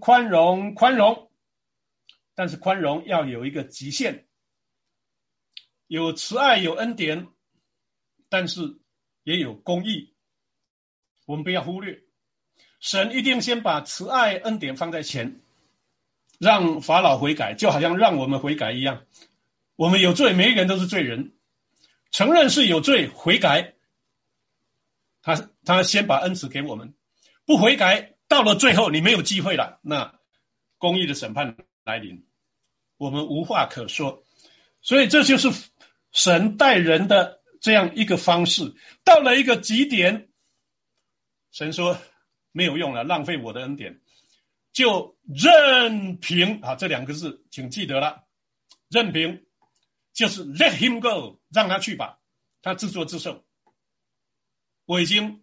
但是宽容要有一个极限，有慈爱，有恩典，但是也有公义，我们不要忽略。神一定先把慈爱恩典放在前，让法老悔改，就好像让我们悔改一样。我们有罪，每一个人都是罪人，承认是有罪，悔改，他先把恩慈给我们。不悔改，到了最后你没有机会了，那公义的审判来临，我们无话可说。所以这就是神待人的这样一个方式。到了一个极点，神说没有用了，浪费我的恩典，就任凭这2个字请记得了，任凭就是 let him go， 让他去吧，他自作自受。我已经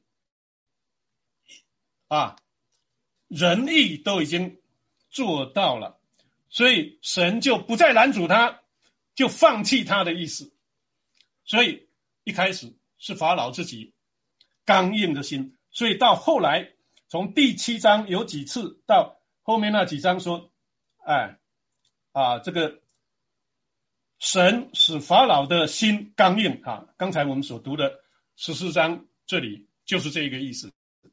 仁义都已经做到了，所以神就不再拦阻他，就放弃他的意思。所以一开始是法老自己刚硬的心，所以到后来从第7章有几次到后面那几章说这个神使法老的心刚硬刚才我们所读的14章这里就是这个意思，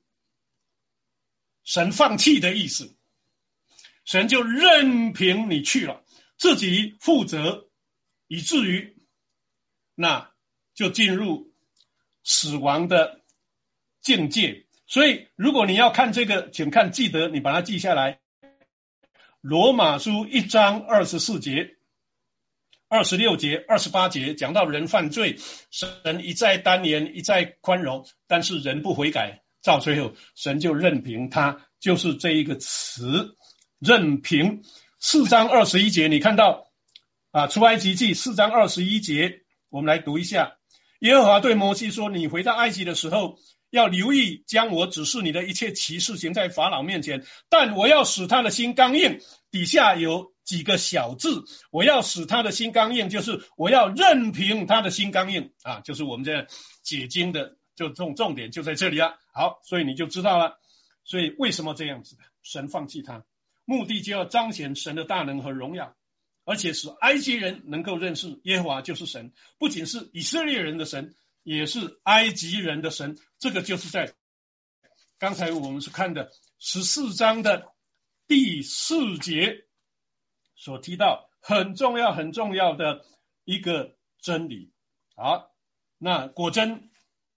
神放弃的意思。神就任凭你去了，自己负责，以至于那就进入死亡的境界。所以如果你要看这个，请看，记得你把它记下来，罗马书1章24节、26节、28节讲到人犯罪，神一再单言，一再宽容，但是人不悔改，到最后神就任凭他，就是这一个词，任凭。4章21节你看到出埃及记4章21节，我们来读一下。耶和华对摩西说，你回到埃及的时候，要留意将我指示你的一切奇事行在法老面前，但我要使他的心刚硬。底下有几个小字，我要使他的心刚硬，就是我要任凭他的心刚硬就是我们这解经的就重点就在这里好，所以你就知道了。所以为什么这样子？神放弃他，目的就要彰显神的大能和荣耀，而且使埃及人能够认识耶和华就是神，不仅是以色列人的神，也是埃及人的神。这个就是在刚才我们是看的14章的第4节所提到很重要的一个真理。好，那果真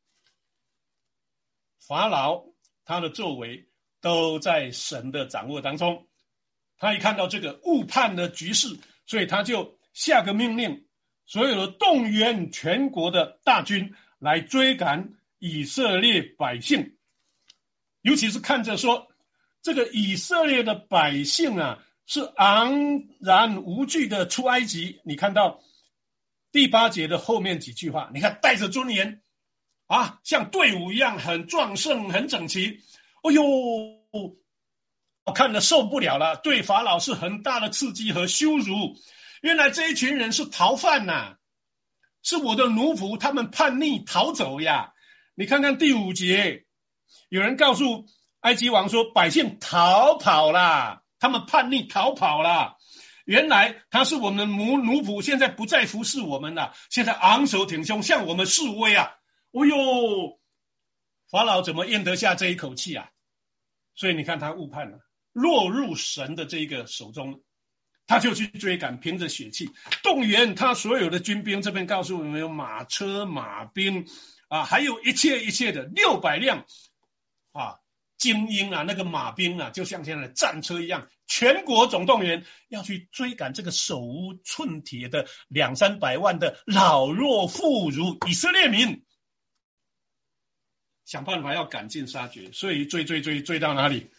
法老他的作为都在神的掌握当中，他一看到这个误判的局势，所以他就下个命令，所有的动员全国的大军来追赶以色列百姓。尤其是看着说这个以色列的百姓是昂然无惧的出埃及。你看到第8节的后面几句话，你看带着尊严像队伍一样很壮盛很整齐。哎呦，我看了受不了了，对法老是很大的刺激和羞辱。原来这一群人是逃犯是我的奴仆，他们叛逆逃走呀。你看看第5节，有人告诉埃及王说百姓逃跑啦，他们叛逆逃跑啦。原来他是我们的奴仆，现在不再服侍我们了，现在昂首挺胸向我们示威哎呦，法老怎么咽得下这一口气所以你看他误判了，落入神的这个手中，他就去追赶，凭着血气动员他所有的军兵。这边告诉我们有马车马兵还有一切的600辆精英啊，那个马兵啊，就像现在的战车一样，全国总动员要去追赶这个手无寸铁的200-300万的老弱妇孺以色列民，想办法要赶尽杀绝，所以追到哪里？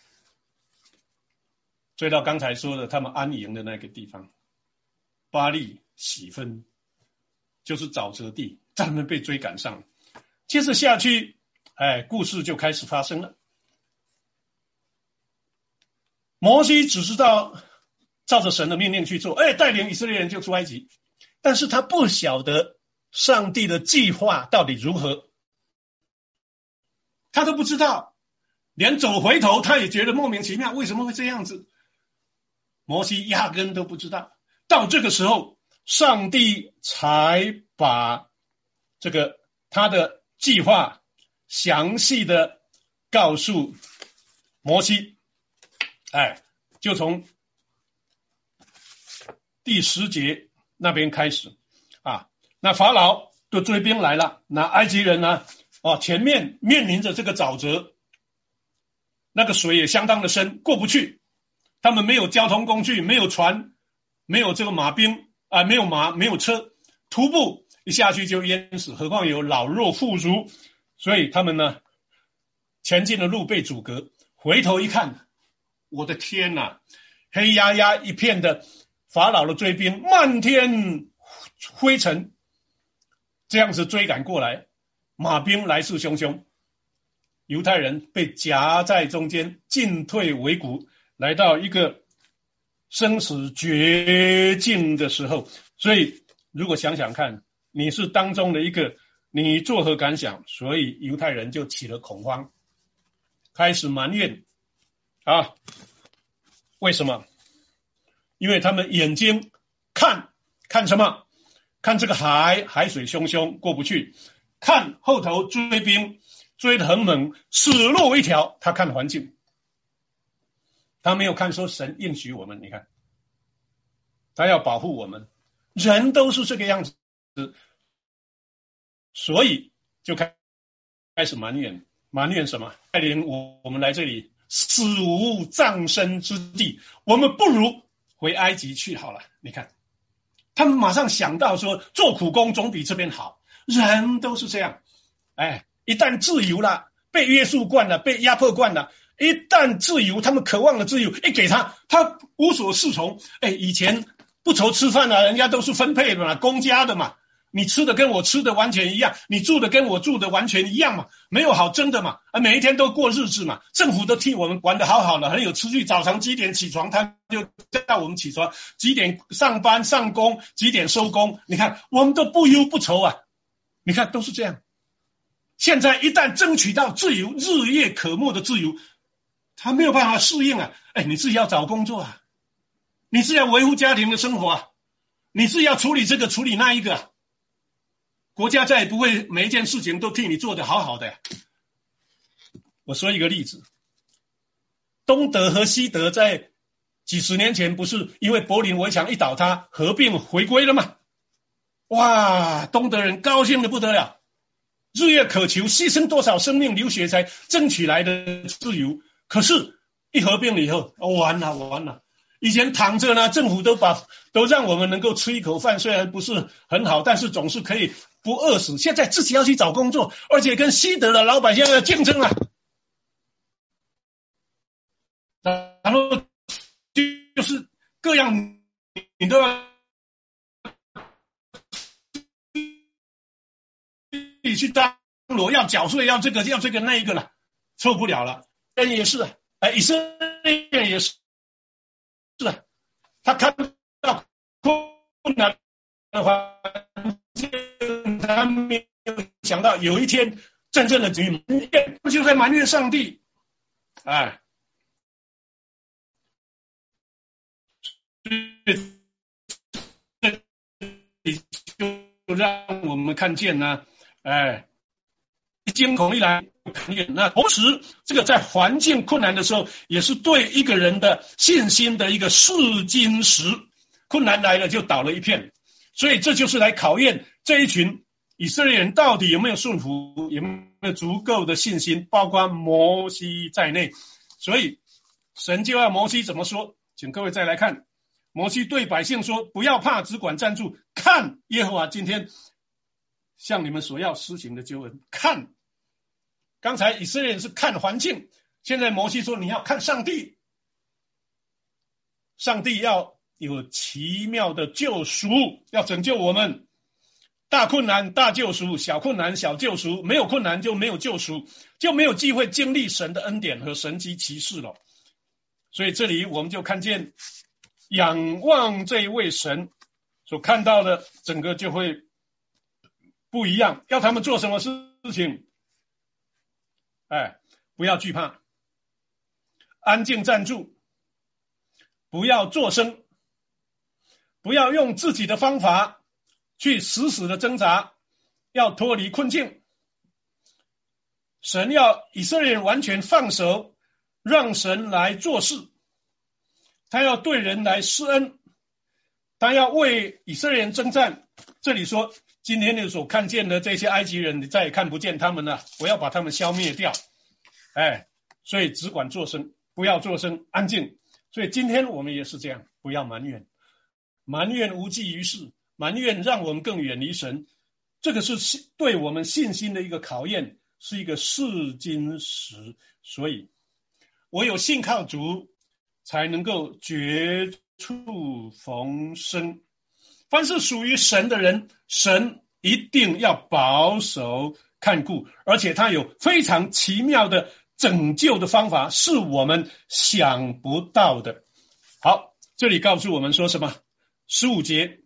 追到刚才说的他们安营的那个地方，巴利喜分，就是沼泽地，他们被追赶上。接着下去，故事就开始发生了。摩西只知道照着神的命令去做，带领以色列人就出埃及，但是他不晓得上帝的计划到底如何，他都不知道，连走回头他也觉得莫名其妙，为什么会这样子？摩西压根都不知道。到这个时候，上帝才把这个他的计划详细的告诉摩西。就从第10节那边开始啊，那法老的追兵来了，那埃及人呢，前面面临着这个沼泽，那个水也相当的深，过不去，他们没有交通工具，没有船，没有这个马兵没有马，没有车，徒步一下去就淹死，何况有老弱妇孺，所以他们呢前进的路被阻隔，回头一看，我的天哪，黑压压一片的法老的追兵，漫天灰尘，这样子追赶过来，马兵来势汹汹，犹太人被夹在中间，进退维谷，来到一个生死绝境的时候。所以如果想想看，你是当中的一个，你作何感想？所以犹太人就起了恐慌，开始埋怨为什么？因为他们眼睛看什么？看这个海水汹汹过不去，看后头追兵追得很猛，死路一条。他看环境，他没有看说神应许我们，你看他要保护我们，人都是这个样子，所以就开始埋怨什么？带领我们来这里死无葬身之地，我们不如回埃及去好了。你看他们马上想到说做苦工总比这边好，人都是这样，一旦自由了，被约束惯了，被压迫惯了，一旦自由，他们渴望的自由一给他无所适从。以前不愁吃饭啊，人家都是分配的嘛，公家的嘛，你吃的跟我吃的完全一样，你住的跟我住的完全一样嘛，没有好争的嘛，每一天都过日子嘛，政府都替我们管得好好的，很有秩序，早上几点起床他就叫我们起床，几点上班上工，几点收工，你看我们都不忧不愁啊，你看都是这样。现在一旦争取到自由，日夜可慕的自由，他没有办法适应啊。你自己要找工作啊，你是要维护家庭的生活啊，你是要处理这个处理那一个国家再也不会每一件事情都替你做得好好的。我说一个例子，东德和西德在几十年前不是因为柏林围墙一倒塌合并回归了吗？哇，东德人高兴得不得了，日夜渴求，牺牲多少生命流血才争取来的自由。可是一合并了以后，完了，以前躺着呢，政府都让我们能够吃一口饭，虽然不是很好，但是总是可以不饿死。现在自己要去找工作，而且跟西德的老百姓要竞争了，然后就是各样你都要你去当罗，要缴税，要这个那一个了，受不了了。人也是以色列人也是他看到困难的环境，他没有想到有一天真正的就在埋怨上帝，就让我们看见呢，惊恐一来，那同时这个在环境困难的时候，也是对一个人的信心的一个试金石，困难来了就倒了一片。所以这就是来考验这一群以色列人到底有没有顺服，有没有足够的信心，包括摩西在内。所以神就要摩西怎么说，请各位再来看，摩西对百姓说，不要怕，只管站住，看耶和华今天向你们所要施行的救恩。看，刚才以色列人是看环境，现在摩西说你要看上帝，上帝要有奇妙的救赎，要拯救我们，大困难大救赎，小困难小救赎，没有困难就没有救赎，就没有机会经历神的恩典和神迹奇事了。所以这里我们就看见仰望这一位神所看到的整个就会不一样。要他们做什么事情？不要惧怕，安静站住，不要作声，不要用自己的方法去死死的挣扎，要脱离困境。神要以色列人完全放手，让神来做事。他要对人来施恩，他要为以色列人征战。这里说，今天你所看见的这些埃及人，你再也看不见他们了，我要把他们消灭掉。所以只管作声，不要作声，安静。所以今天我们也是这样，不要埋怨，埋怨无济于事，埋怨让我们更远离神。这个是对我们信心的一个考验，是一个试金石。所以唯有信靠主，才能够绝处逢生。凡是属于神的人，神一定要保守看顾，而且他有非常奇妙的拯救的方法，是我们想不到的。好，这里告诉我们说什么？15节，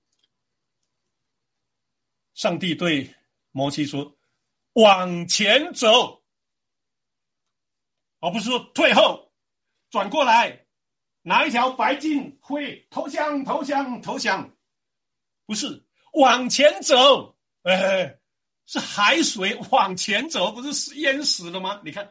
上帝对摩西说，往前走，而不是说退后，转过来拿一条白金挥，投降投降投降，不是，往前走。是海水往前走，不是淹死了吗？你看，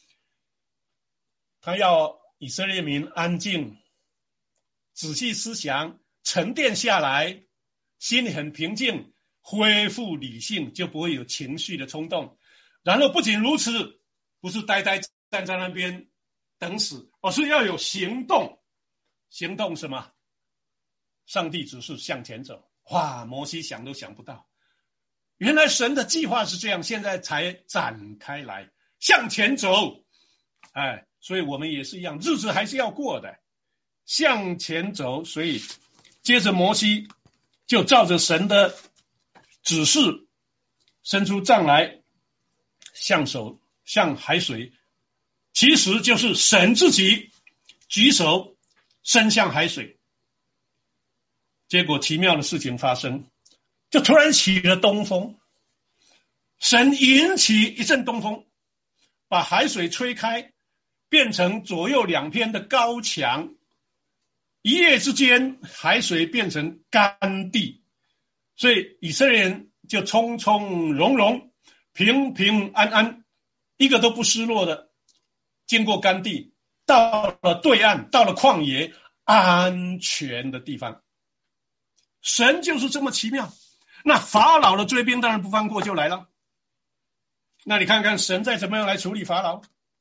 他要以色列民安静，仔细思想，沉淀下来，心里很平静，恢复理性，就不会有情绪的冲动。然后不仅如此，不是呆呆站在那边等死，而是要有行动。行动什么？上帝指示向前走。哇，摩西想都想不到，原来神的计划是这样，现在才展开来，向前走。所以我们也是一样，日子还是要过的，向前走。所以接着摩西就照着神的指示，伸出杖来，向手向海水，其实就是神自己举手伸向海水。结果奇妙的事情发生，就突然起了东风，神引起一阵东风，把海水吹开，变成左右两边的高墙，一夜之间海水变成干地，所以以色列人就从从容容，平平安安，一个都不失落的经过干地，到了对岸，到了旷野安全的地方。神就是这么奇妙。那法老的追兵当然不放过就来了，那你看看神再怎么样来处理法老。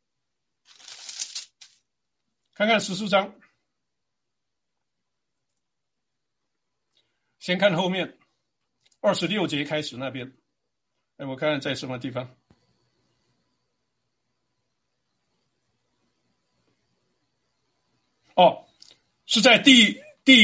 看看14章，先看后面26节开始那边。我看看在什么地方。是在第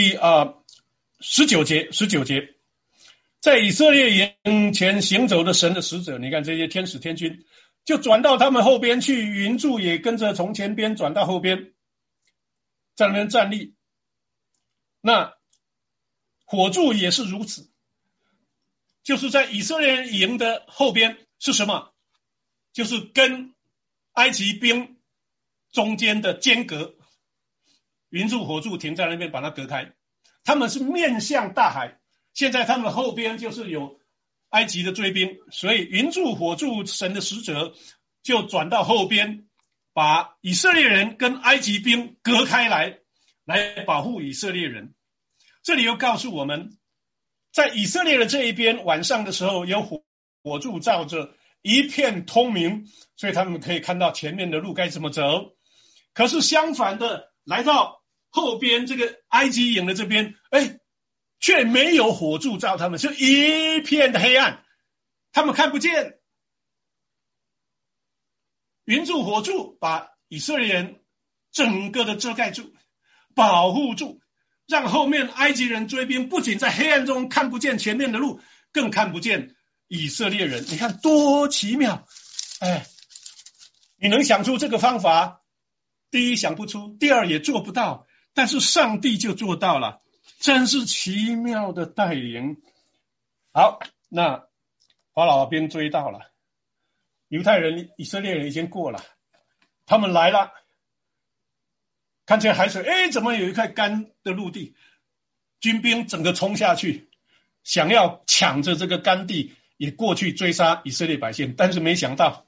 19节，在以色列营前行走的神的使者，你看这些天使天军就转到他们后边去，云柱也跟着从前边转到后边，在那边站立。那火柱也是如此，就是在以色列人营的后边是什么？就是跟埃及兵中间的间隔，云柱火柱停在那边把它隔开，他们是面向大海。现在他们后边就是有埃及的追兵，所以云柱火柱神的使者就转到后边，把以色列人跟埃及兵隔开来保护以色列人。这里又告诉我们， 在以色列的这一边，晚上的时候有火柱照着，一片通明，所以他们可以看到前面的路该怎么走。可是相反的，来到后边这个埃及营的这边，却没有火柱照他们，是一片的黑暗，他们看不见。云柱火柱把以色列人整个的遮盖住，保护住，让后面埃及人追兵不仅在黑暗中看不见前面的路，更看不见以色列人。你看多奇妙！你能想出这个方法？第一想不出，第二也做不到，但是上帝就做到了，真是奇妙的带领。好，那法老兵追到了，犹太人、以色列人已经过了，他们来了，看见海水，怎么有一块干的陆地？军兵整个冲下去，想要抢着这个干地也过去追杀以色列百姓，但是没想到，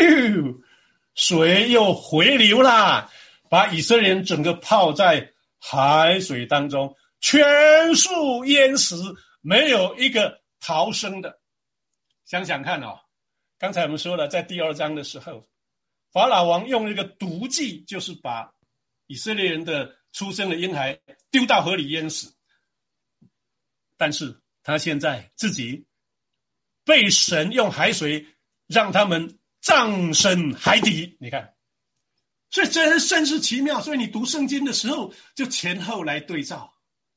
水又回流啦，把以色列人整个泡在海水当中，全数淹死，没有一个逃生的。想想看刚才我们说了，在第2章的时候，法老王用一个毒计，就是把以色列人的出生的婴孩丢到河里淹死。但是他现在自己被神用海水让他们葬身海底，你看，所以真是奇妙。所以你读圣经的时候，就前后来对照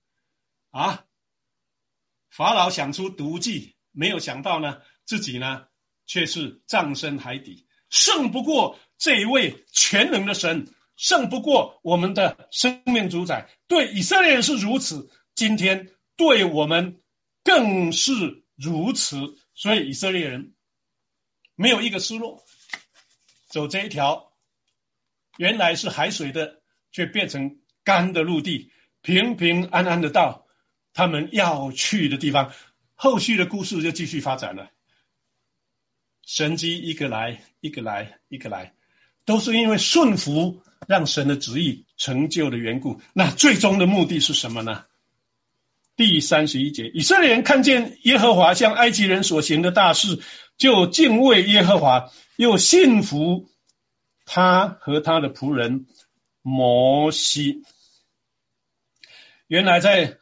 法老想出毒计，没有想到呢，自己呢却是葬身海底，胜不过这一位全能的神，胜不过我们的生命主宰。对以色列人是如此，今天对我们更是如此。所以以色列人没有一个失落，走这一条原来是海水的，却变成干的陆地，平平安安的到他们要去的地方。后续的故事就继续发展了，神迹一个来一个来一个来，都是因为顺服让神的旨意成就的缘故。那最终的目的是什么呢？第31节，以色列人看见耶和华向埃及人所行的大事，就敬畏耶和华，又信服他和他的仆人摩西。原来在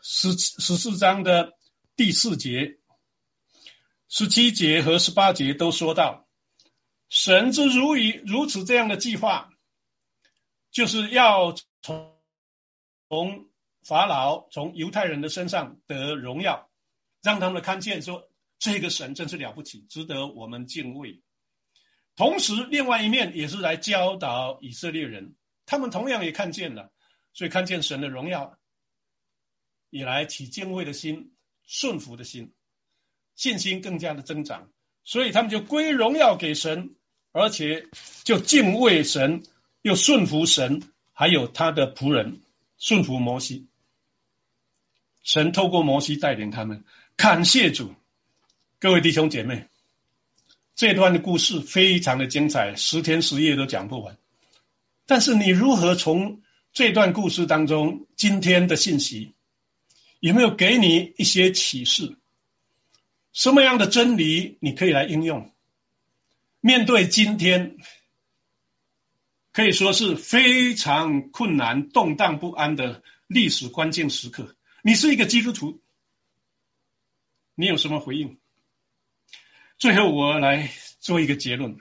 14章的第4节、17节和18节都说到，神之如此这样的计划，就是要从法老、从犹太人的身上得荣耀，让他们看见说，这个神真是了不起，值得我们敬畏。同时另外一面也是来教导以色列人，他们同样也看见了，所以看见神的荣耀，也来起敬畏的心、顺服的心，信心更加的增长，所以他们就归荣耀给神，而且就敬畏神，又顺服神，还有他的仆人，顺服摩西。神透过摩西带领他们，感谢主。各位弟兄姐妹，这段的故事非常的精彩，10天10夜都讲不完。但是你如何从这段故事当中，今天的信息有没有给你一些启示？什么样的真理你可以来应用？面对今天可以说是非常困难、动荡不安的历史关键时刻，你是一个基督徒，你有什么回应？最后我来做一个结论。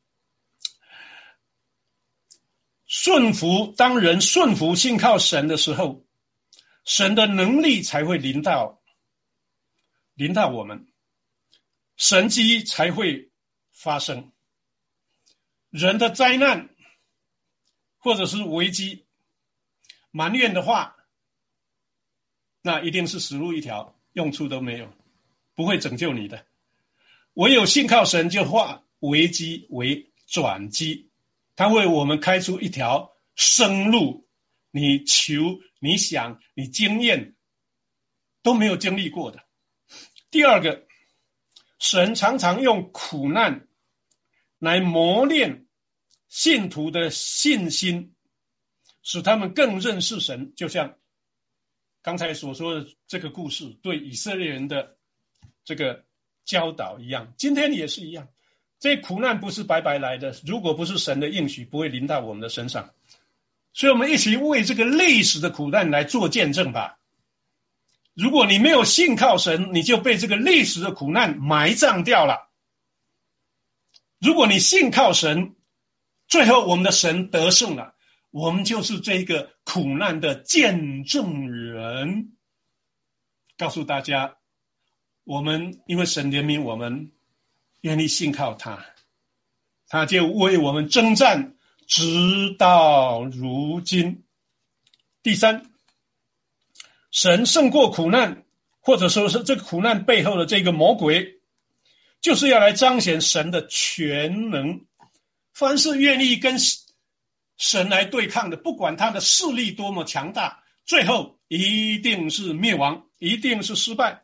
当人顺服信靠神的时候，神的能力才会临到我们，神迹才会发生。人的灾难或者是危机、埋怨的话，那一定是死路一条，用处都没有，不会拯救你的。唯有信靠神，就化危机为转机，他为我们开出一条生路，你求、你想、你经验都没有经历过的。第二个，神常常用苦难来磨练信徒的信心，使他们更认识神，就像刚才所说的这个故事对以色列人的这个教导一样，今天也是一样。这苦难不是白白来的，如果不是神的应许，不会临到我们的身上。所以我们一起为这个历史的苦难来做见证吧。如果你没有信靠神，你就被这个历史的苦难埋葬掉了。如果你信靠神，最后我们的神得胜了，我们就是这个苦难的见证人。告诉大家，我们因为神怜悯我们，愿意信靠他，他就为我们征战，直到如今。第三，神胜过苦难，或者说是这个苦难背后的这个魔鬼，就是要来彰显神的全能。凡是愿意跟神来对抗的，不管他的势力多么强大，最后一定是灭亡，一定是失败。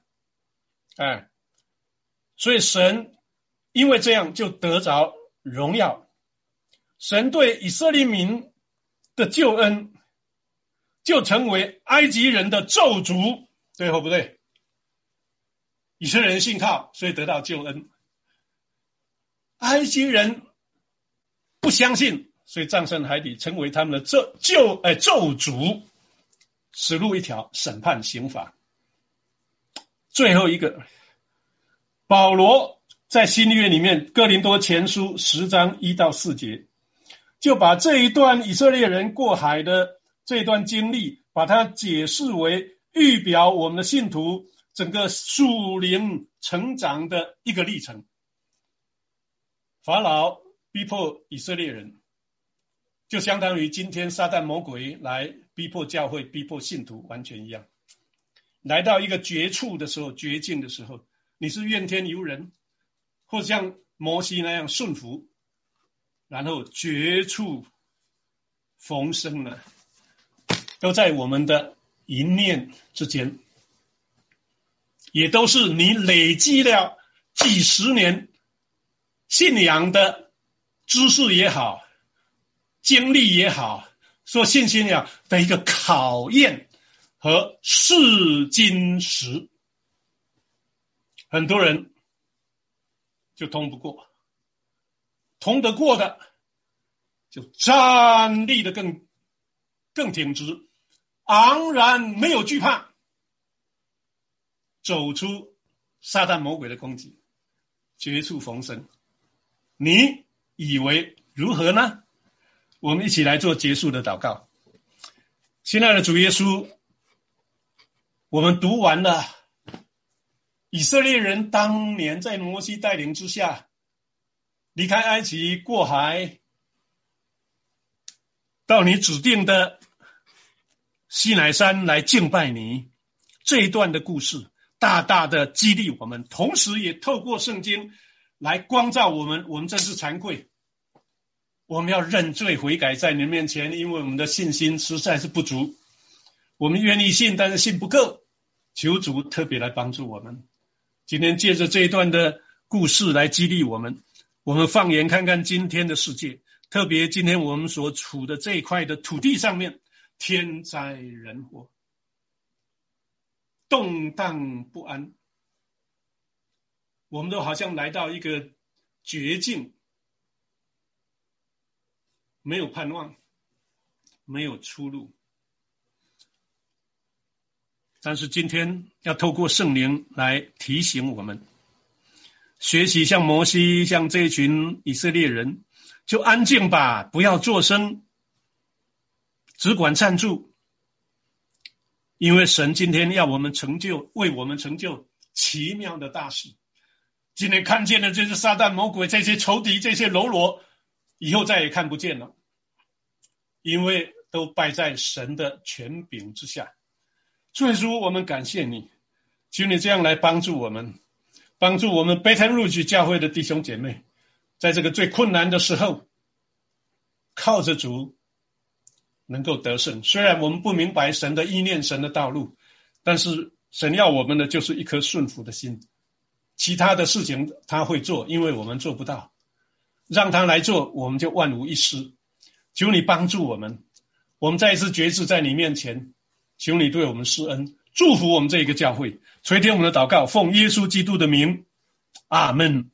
所以神因为这样就得着荣耀。神对以色列民的救恩就成为埃及人的咒诅，对或不对？以色列人信靠，所以得到救恩。埃及人不相信，所以葬身海底，成为他们的咒诅，死路一条，审判刑罚。最后一个，保罗在新约里面哥林多前书10章1到4节，就把这一段以色列人过海的这段经历，把它解释为预表我们的信徒整个属灵成长的一个历程。法老逼迫以色列人，就相当于今天撒旦魔鬼来逼迫教会，逼迫信徒，完全一样。来到一个绝处的时候，绝境的时候，你是怨天尤人，或者像摩西那样顺服，然后绝处逢生呢，都在我们的一念之间，也都是你累积了几十年信仰的知识也好，经历也好，说信心也好的一个考验和试金石。很多人就通不过，通得过的就站立的更挺直，昂然没有惧怕，走出撒旦魔鬼的攻击，绝处逢生。你以为如何呢？我们一起来做结束的祷告。亲爱的主耶稣，我们读完了以色列人当年在摩西带领之下离开埃及，过海到你指定的西乃山来敬拜你，这一段的故事大大的激励我们，同时也透过圣经来光照我们。我们真是惭愧，我们要认罪悔改在你面前，因为我们的信心实在是不足，我们愿意信，但是信不够，求主特别来帮助我们。今天借着这一段的故事来激励我们，我们放眼看看今天的世界，特别今天我们所处的这一块的土地上面，天灾人祸，动荡不安，我们都好像来到一个绝境，没有盼望，没有出路。但是今天要透过圣灵来提醒我们，学习像摩西，像这一群以色列人，就安静吧，不要作声，只管站住，因为神今天要我们成就，为我们成就奇妙的大事。今天看见的这些撒旦魔鬼，这些仇敌，这些喽啰，以后再也看不见了，因为都败在神的权柄之下。主耶稣，我们感谢你，求你这样来帮助我们，帮助我们Bethel Rouge教会的弟兄姐妹，在这个最困难的时候，靠着主能够得胜。虽然我们不明白神的意念，神的道路，但是神要我们的就是一颗顺服的心，其他的事情他会做，因为我们做不到，让他来做，我们就万无一失。求你帮助我们，我们再一次决志在你面前， 求你对我们施恩，祝福我们这一个教会，垂听我们的祷告，奉耶稣基督的名，阿们。